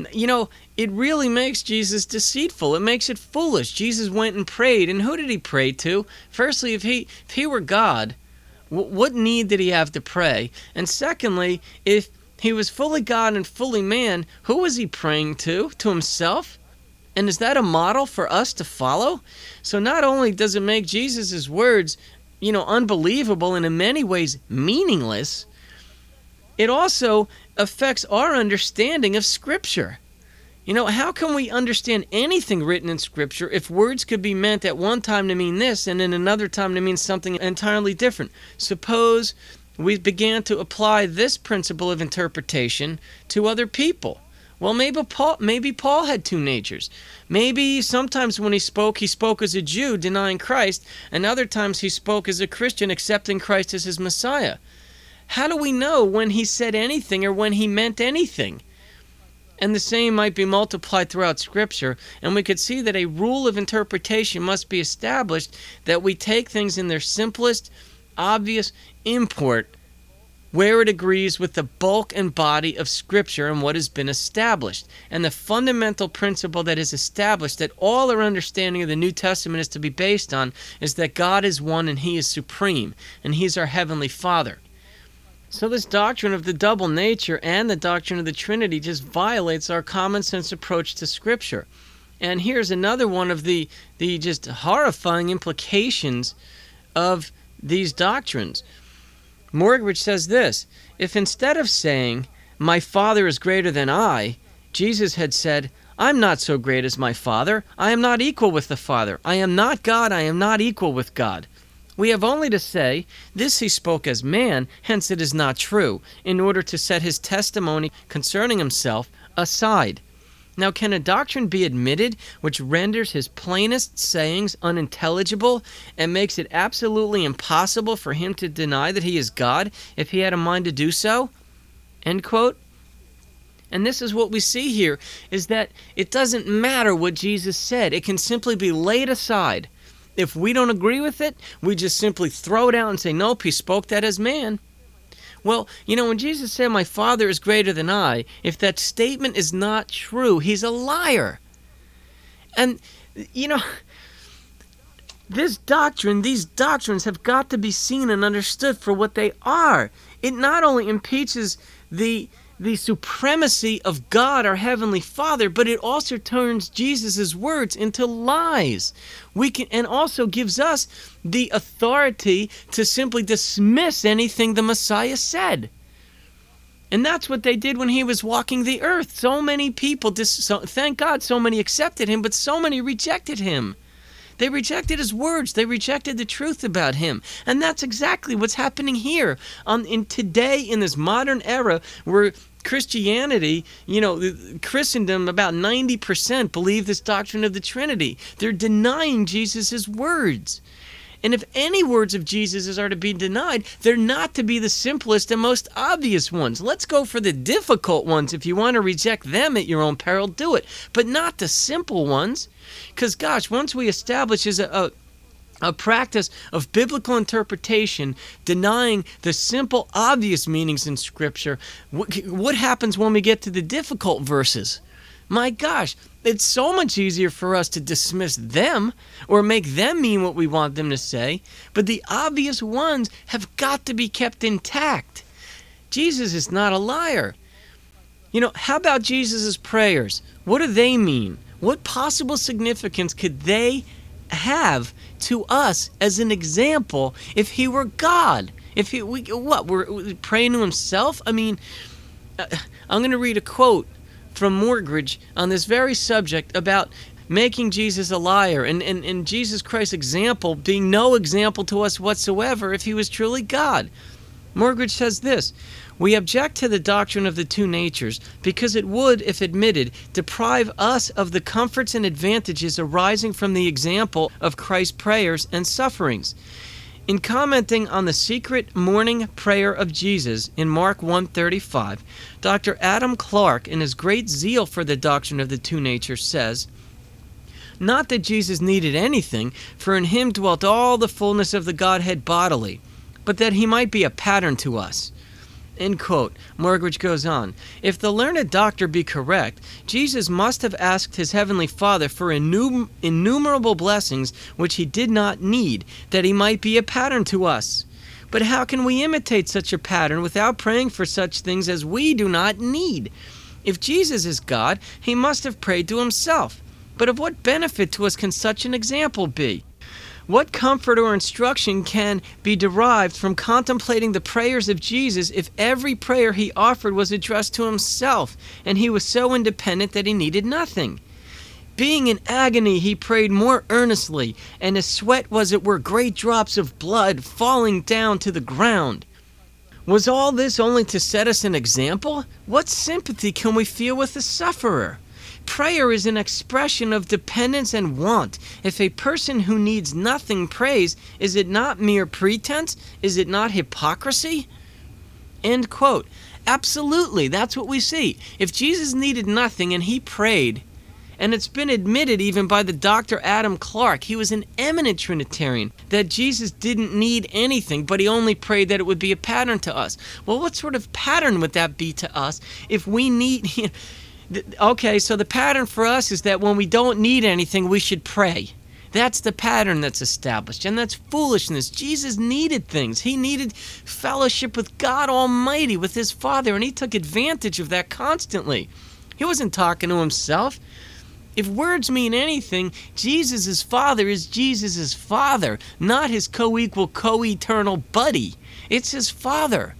It really makes Jesus deceitful. It makes it foolish. Jesus went and prayed, and who did he pray to? Firstly, if he were God, what need did he have to pray? And secondly, if he was fully God and fully man, who was he praying to? To himself? And is that a model for us to follow? So not only does it make Jesus' words, unbelievable and in many ways meaningless, it also affects our understanding of Scripture. How can we understand anything written in Scripture if words could be meant at one time to mean this and in another time to mean something entirely different? Suppose we began to apply this principle of interpretation to other people. Well, maybe Paul had two natures. Maybe sometimes when he spoke as a Jew, denying Christ, and other times he spoke as a Christian, accepting Christ as his Messiah. How do we know when he said anything or when he meant anything? And the same might be multiplied throughout Scripture, and we could see that a rule of interpretation must be established, that we take things in their simplest, obvious import, where it agrees with the bulk and body of Scripture and what has been established. And the fundamental principle that is established, that all our understanding of the New Testament is to be based on, is that God is one and he is supreme, and he's our Heavenly Father. So this doctrine of the double nature and the doctrine of the Trinity just violates our common sense approach to Scripture. And here's another one of the just horrifying implications of these doctrines. Morgridge says this: if instead of saying, "My Father is greater than I," Jesus had said, "I'm not so great as my Father. I am not equal with the Father. I am not God. I am not equal with God," we have only to say, "This he spoke as man, hence it is not true," in order to set his testimony concerning himself aside. Now, can a doctrine be admitted which renders his plainest sayings unintelligible and makes it absolutely impossible for him to deny that he is God if he had a mind to do so? End quote. And this is what we see here, is that it doesn't matter what Jesus said. It can simply be laid aside. If we don't agree with it, we just simply throw it out and say, "Nope, he spoke that as man." Well, when Jesus said, "My Father is greater than I," if that statement is not true, he's a liar. And, these doctrines have got to be seen and understood for what they are. It not only impeaches the supremacy of God, our Heavenly Father, but it also turns Jesus' words into lies. And also gives us the authority to simply dismiss anything the Messiah said. And that's what they did when he was walking the earth. So many people, thank God, so many accepted him, but so many rejected him. They rejected his words. They rejected the truth about him. And that's exactly what's happening here. In today, in this modern era, where Christianity, Christendom, about 90% believe this doctrine of the Trinity. They're denying Jesus' words. And if any words of Jesus are to be denied, they're not to be the simplest and most obvious ones. Let's go for the difficult ones. If you want to reject them at your own peril, do it. But not the simple ones. Because, gosh, once we establish a practice of biblical interpretation, denying the simple, obvious meanings in Scripture, what happens when we get to the difficult verses? My gosh, it's so much easier for us to dismiss them or make them mean what we want them to say, but the obvious ones have got to be kept intact. Jesus is not a liar. How about Jesus' prayers? What do they mean? What possible significance could they have to us as an example if he were God? We're praying to himself? I mean, I'm going to read a quote from Morgridge on this very subject about making Jesus a liar and Jesus Christ's example being no example to us whatsoever if he was truly God. Morgridge says this: "We object to the doctrine of the two natures because it would, if admitted, deprive us of the comforts and advantages arising from the example of Christ's prayers and sufferings." In commenting on the secret morning prayer of Jesus in Mark 1:35, Dr. Adam Clarke, in his great zeal for the doctrine of the two natures, says, "Not that Jesus needed anything, for in him dwelt all the fullness of the Godhead bodily, but that he might be a pattern to us." End quote. Morgridge goes on, "If the learned doctor be correct, Jesus must have asked his heavenly Father for innumerable blessings which he did not need, that he might be a pattern to us. But how can we imitate such a pattern without praying for such things as we do not need? If Jesus is God, he must have prayed to himself. But of what benefit to us can such an example be? What comfort or instruction can be derived from contemplating the prayers of Jesus if every prayer he offered was addressed to himself, and he was so independent that he needed nothing? Being in agony, he prayed more earnestly, and his sweat was, it were, great drops of blood falling down to the ground. Was all this only to set us an example? What sympathy can we feel with the sufferer? Prayer is an expression of dependence and want. If a person who needs nothing prays, is it not mere pretense? Is it not hypocrisy? End quote. Absolutely, that's what we see. If Jesus needed nothing and he prayed, and it's been admitted even by the Dr. Adam Clarke, he was an eminent Trinitarian, that Jesus didn't need anything, but he only prayed that it would be a pattern to us. Well, what sort of pattern would that be to us if we need... Okay, so the pattern for us is that when we don't need anything, we should pray. That's the pattern that's established, and that's foolishness. Jesus needed things. He needed fellowship with God Almighty, with his Father, and he took advantage of that constantly. He wasn't talking to himself. If words mean anything, Jesus' Father is Jesus' Father, not his co-equal, co-eternal buddy. It's his Father.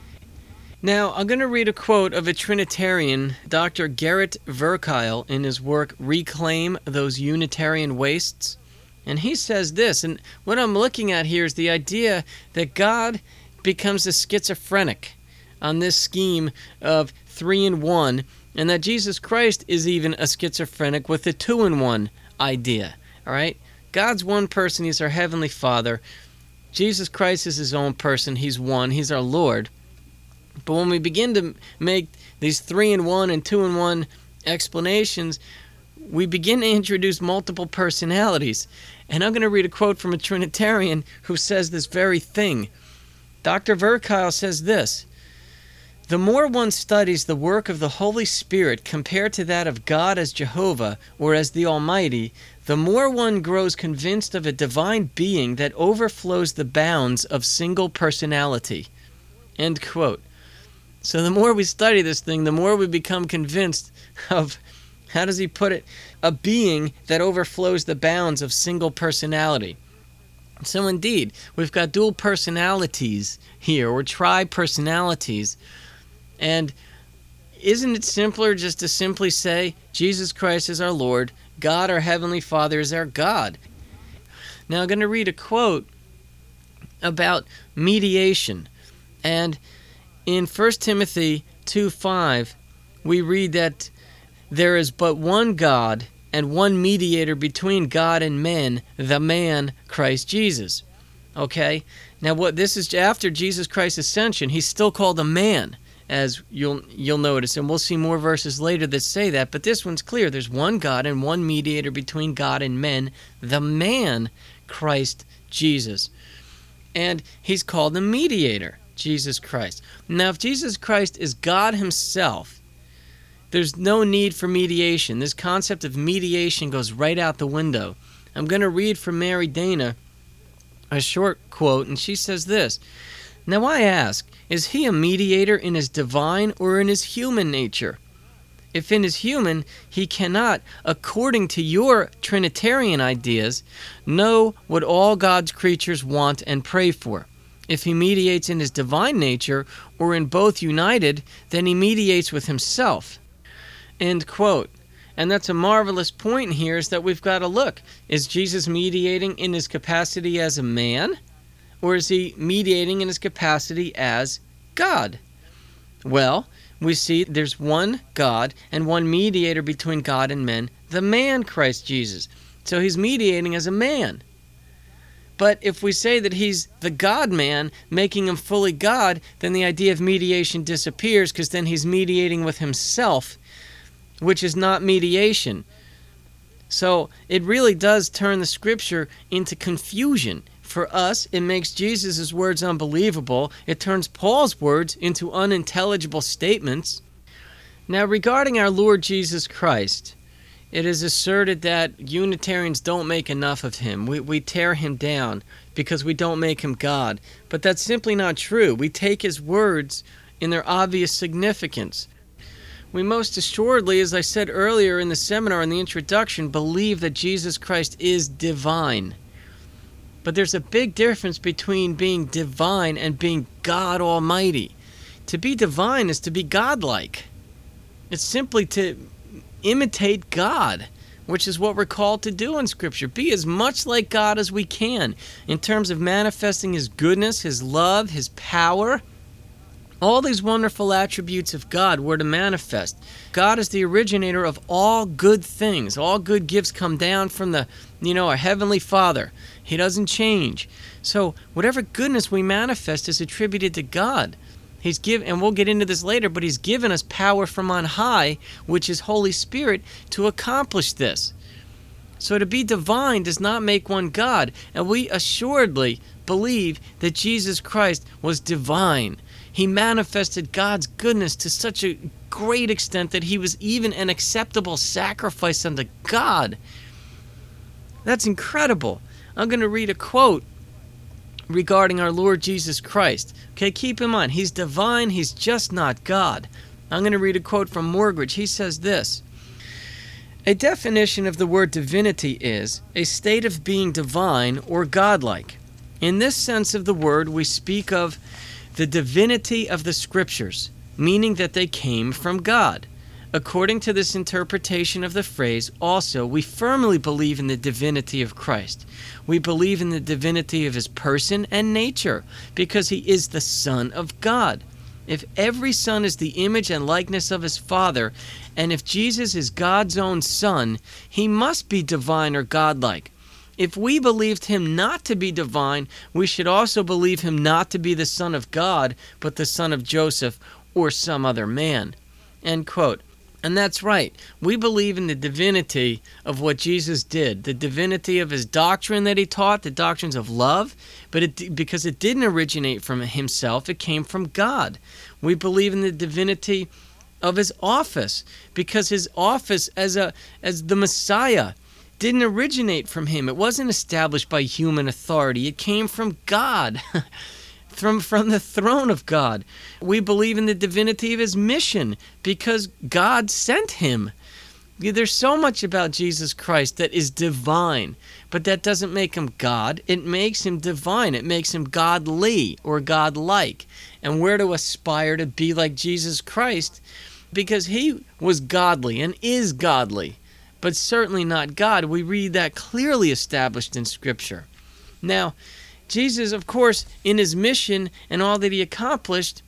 Now, I'm going to read a quote of a Trinitarian, Dr. Gerrit Verkuyl, in his work, Reclaim Those Unitarian Wastes. And he says this, and what I'm looking at here is the idea that God becomes a schizophrenic on this scheme of 3 in 1, and that Jesus Christ is even a schizophrenic with the 2 in 1 idea. All right? God's one person, he's our Heavenly Father. Jesus Christ is his own person, he's one, he's our Lord. But when we begin to make these 3 in 1 and 2 in 1 explanations, we begin to introduce multiple personalities. And I'm going to read a quote from a Trinitarian who says this very thing. Dr. Verkuyl says this: "The more one studies the work of the Holy Spirit compared to that of God as Jehovah or as the Almighty, the more one grows convinced of a divine being that overflows the bounds of single personality." End quote. So the more we study this thing, the more we become convinced of, how does he put it, a being that overflows the bounds of single personality. So indeed, we've got dual personalities here, or tri-personalities. And isn't it simpler just to simply say, Jesus Christ is our Lord, God our Heavenly Father is our God? Now I'm going to read a quote about mediation. And in 1 Timothy 2:5, we read that there is but one God and one mediator between God and men, the man Christ Jesus. Okay? Now what this is after Jesus Christ's ascension, he's still called a man, as you'll notice, and we'll see more verses later that say that, but this one's clear. There's one God and one mediator between God and men, the man Christ Jesus. And he's called a mediator, Jesus Christ. Now, if Jesus Christ is God himself, there's no need for mediation. This concept of mediation goes right out the window. I'm going to read from Mary Dana a short quote, and she says this: "Now I ask, is he a mediator in his divine or in his human nature? If in his human, he cannot, according to your Trinitarian ideas, know what all God's creatures want and pray for. If he mediates in his divine nature, or in both united, then he mediates with himself." End quote. And that's a marvelous point here, is that we've got to look. Is Jesus mediating in his capacity as a man? Or is he mediating in his capacity as God? Well, we see there's one God and one mediator between God and men, the man Christ Jesus. So he's mediating as a man. But if we say that he's the God-man, making him fully God, then the idea of mediation disappears, because then he's mediating with himself, which is not mediation. So it really does turn the Scripture into confusion. For us, it makes Jesus' words unbelievable. It turns Paul's words into unintelligible statements. Now, regarding our Lord Jesus Christ, it is asserted that Unitarians don't make enough of him. We tear him down because we don't make him God. But that's simply not true. We take his words in their obvious significance. We most assuredly, as I said earlier in the seminar in the introduction, believe that Jesus Christ is divine. But there's a big difference between being divine and being God Almighty. To be divine is to be godlike. It's simply to imitate God, which is what we're called to do in Scripture. Be as much like God as we can in terms of manifesting his goodness, his love, his power. All these wonderful attributes of God were to manifest. God is the originator of all good things. All good gifts come down from our Heavenly Father. He doesn't change. So whatever goodness we manifest is attributed to God. He's given, and we'll get into this later, but he's given us power from on high, which is Holy Spirit, to accomplish this. So to be divine does not make one God, and we assuredly believe that Jesus Christ was divine. He manifested God's goodness to such a great extent that he was even an acceptable sacrifice unto God. That's incredible. I'm going to read a quote regarding our Lord Jesus Christ. Okay, keep in mind, he's divine, he's just not God. I'm going to read a quote from Morgridge. He says this: A definition of the word divinity is a state of being divine or godlike. In this sense of the word, we speak of the divinity of the Scriptures, meaning that they came from God. According to this interpretation of the phrase, also, we firmly believe in the divinity of Christ. We believe in the divinity of his person and nature, because he is the Son of God. If every son is the image and likeness of his Father, and if Jesus is God's own Son, he must be divine or godlike. If we believed him not to be divine, we should also believe him not to be the Son of God, but the son of Joseph or some other man." End quote. And that's right. We believe in the divinity of what Jesus did, the divinity of his doctrine that he taught, the doctrines of love, but because it didn't originate from himself, it came from God. We believe in the divinity of his office, because his office as the Messiah didn't originate from him. It wasn't established by human authority. It came from God. From the throne of God. We believe in the divinity of his mission because God sent him. There's so much about Jesus Christ that is divine, but that doesn't make him God. It makes him divine. It makes him godly or godlike. And we're to aspire to be like Jesus Christ because he was godly and is godly, but certainly not God. We read that clearly established in Scripture. Now, Jesus, of course, in his mission and all that he accomplished,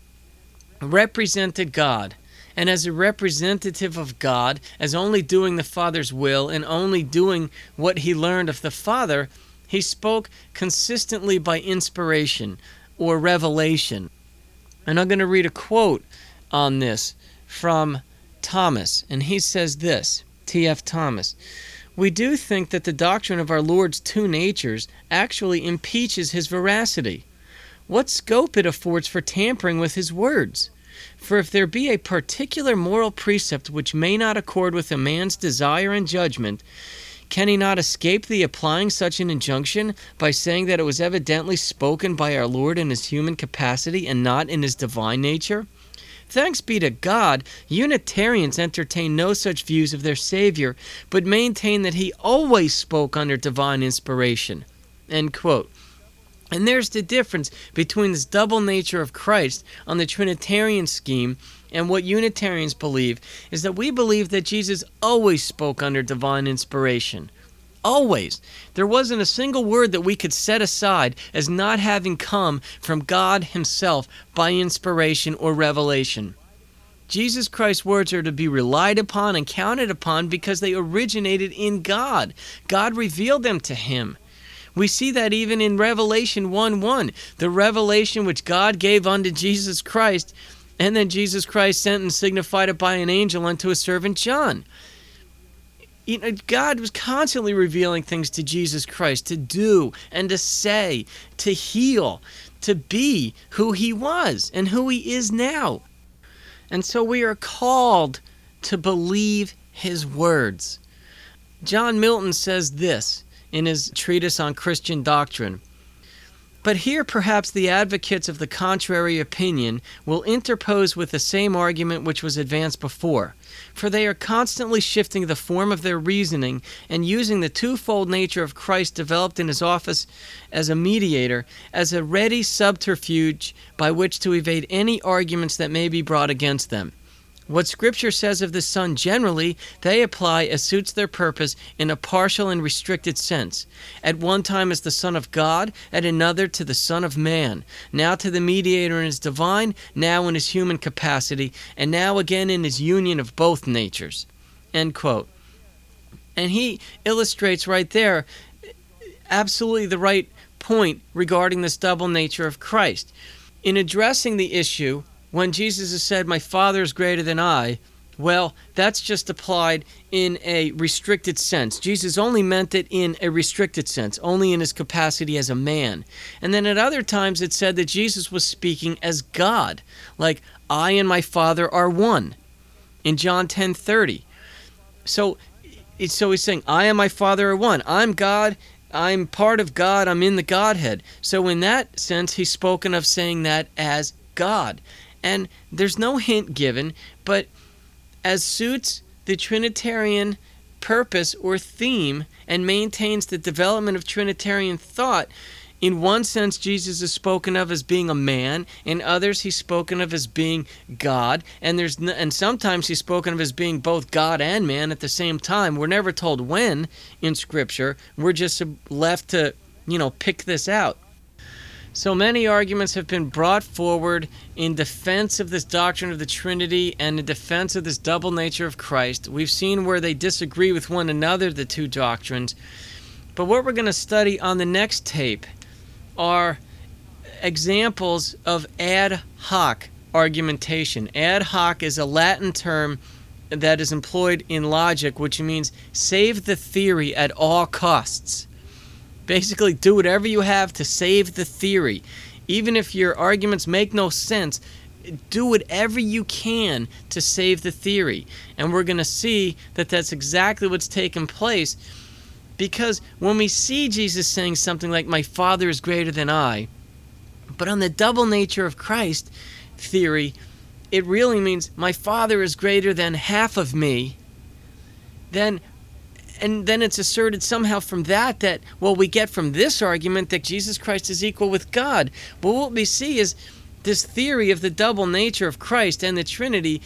represented God. And as a representative of God, as only doing the Father's will and only doing what he learned of the Father, he spoke consistently by inspiration or revelation. And I'm going to read a quote on this from Thomas. And he says this, T.F. Thomas: "We do think that the doctrine of our Lord's two natures actually impeaches his veracity. What scope it affords for tampering with his words? For if there be a particular moral precept which may not accord with a man's desire and judgment, can he not escape the applying such an injunction by saying that it was evidently spoken by our Lord in his human capacity and not in his divine nature? Thanks be to God, Unitarians entertain no such views of their Savior, but maintain that he always spoke under divine inspiration." End quote. And there's the difference between this double nature of Christ on the Trinitarian scheme and what Unitarians believe, is that we believe that Jesus always spoke under divine inspiration. Always. There wasn't a single word that we could set aside as not having come from God himself by inspiration or revelation. Jesus Christ's words are to be relied upon and counted upon because they originated in God. God revealed them to him. We see that even in Revelation 1:1, the revelation which God gave unto Jesus Christ, and then Jesus Christ sent and signified it by an angel unto his servant John. You know, God was constantly revealing things to Jesus Christ to do and to say, to heal, to be who he was and who he is now. And so we are called to believe his words. John Milton says this in his treatise on Christian doctrine: "But here perhaps the advocates of the contrary opinion will interpose with the same argument which was advanced before, for they are constantly shifting the form of their reasoning and using the twofold nature of Christ developed in his office as a mediator as a ready subterfuge by which to evade any arguments that may be brought against them. What Scripture says of the Son generally, they apply as suits their purpose in a partial and restricted sense. At one time as the Son of God, at another to the Son of Man, now to the mediator in his divine, now in his human capacity, and now again in his union of both natures." End quote. And he illustrates right there absolutely the right point regarding this double nature of Christ. In addressing the issue, when Jesus has said, "My Father is greater than I," well, that's just applied in a restricted sense. Jesus only meant it in a restricted sense, only in his capacity as a man. And then at other times it said that Jesus was speaking as God, like, "I and my Father are one," in John 10:30. So he's saying, "I and my Father are one. I'm God. I'm part of God. I'm in the Godhead." So in that sense, he's spoken of saying that as God. And there's no hint given, but as suits the Trinitarian purpose or theme and maintains the development of Trinitarian thought. In one sense, Jesus is spoken of as being a man. In others, he's spoken of as being God. And sometimes he's spoken of as being both God and man at the same time. We're never told when in Scripture. We're just left to, pick this out. So many arguments have been brought forward in defense of this doctrine of the Trinity and in defense of this double nature of Christ. We've seen where they disagree with one another, the two doctrines. But what we're going to study on the next tape are examples of ad hoc argumentation. Ad hoc is a Latin term that is employed in logic, which means save the theory at all costs. Basically, do whatever you have to save the theory. Even if your arguments make no sense, do whatever you can to save the theory. And we're going to see that that's exactly what's taken place. Because when we see Jesus saying something like, my Father is greater than I, but on the double nature of Christ theory, it really means my Father is greater than half of me, and then it's asserted somehow from that, we get from this argument that Jesus Christ is equal with God. But what we see is this theory of the double nature of Christ and the Trinity.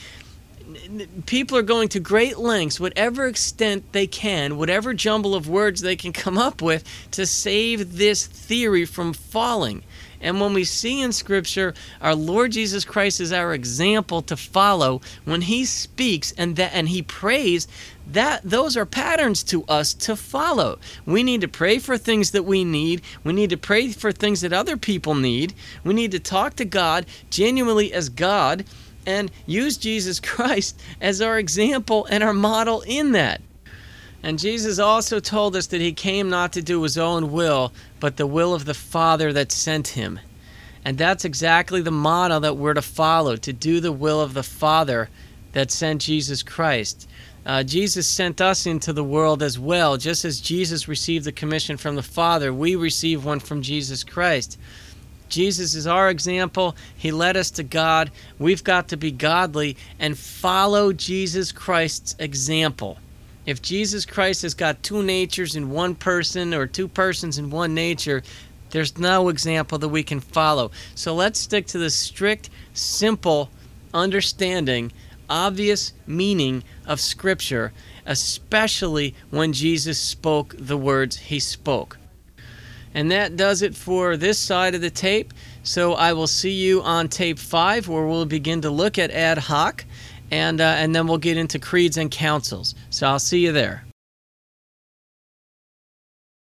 People are going to great lengths, whatever extent they can, whatever jumble of words they can come up with to save this theory from falling. And when we see in Scripture our Lord Jesus Christ is our example to follow, when he speaks and he prays, those are patterns to us to follow. We need to pray for things that we need. We need to pray for things that other people need. We need to talk to God genuinely as God and use Jesus Christ as our example and our model in that. And Jesus also told us that he came not to do his own will, but the will of the Father that sent him. And that's exactly the model that we're to follow, to do the will of the Father that sent Jesus Christ. Jesus sent us into the world as well. Just as Jesus received the commission from the Father, we receive one from Jesus Christ. Jesus is our example. He led us to God. We've got to be godly and follow Jesus Christ's example. If Jesus Christ has got two natures in one person or two persons in one nature, there's no example that we can follow. So let's stick to the strict, simple understanding, obvious meaning of Scripture, especially when Jesus spoke the words he spoke. And that does it for this side of the tape. So I will see you on tape 5, where we'll begin to look at ad hoc, and then we'll get into creeds and councils. So I'll see you there.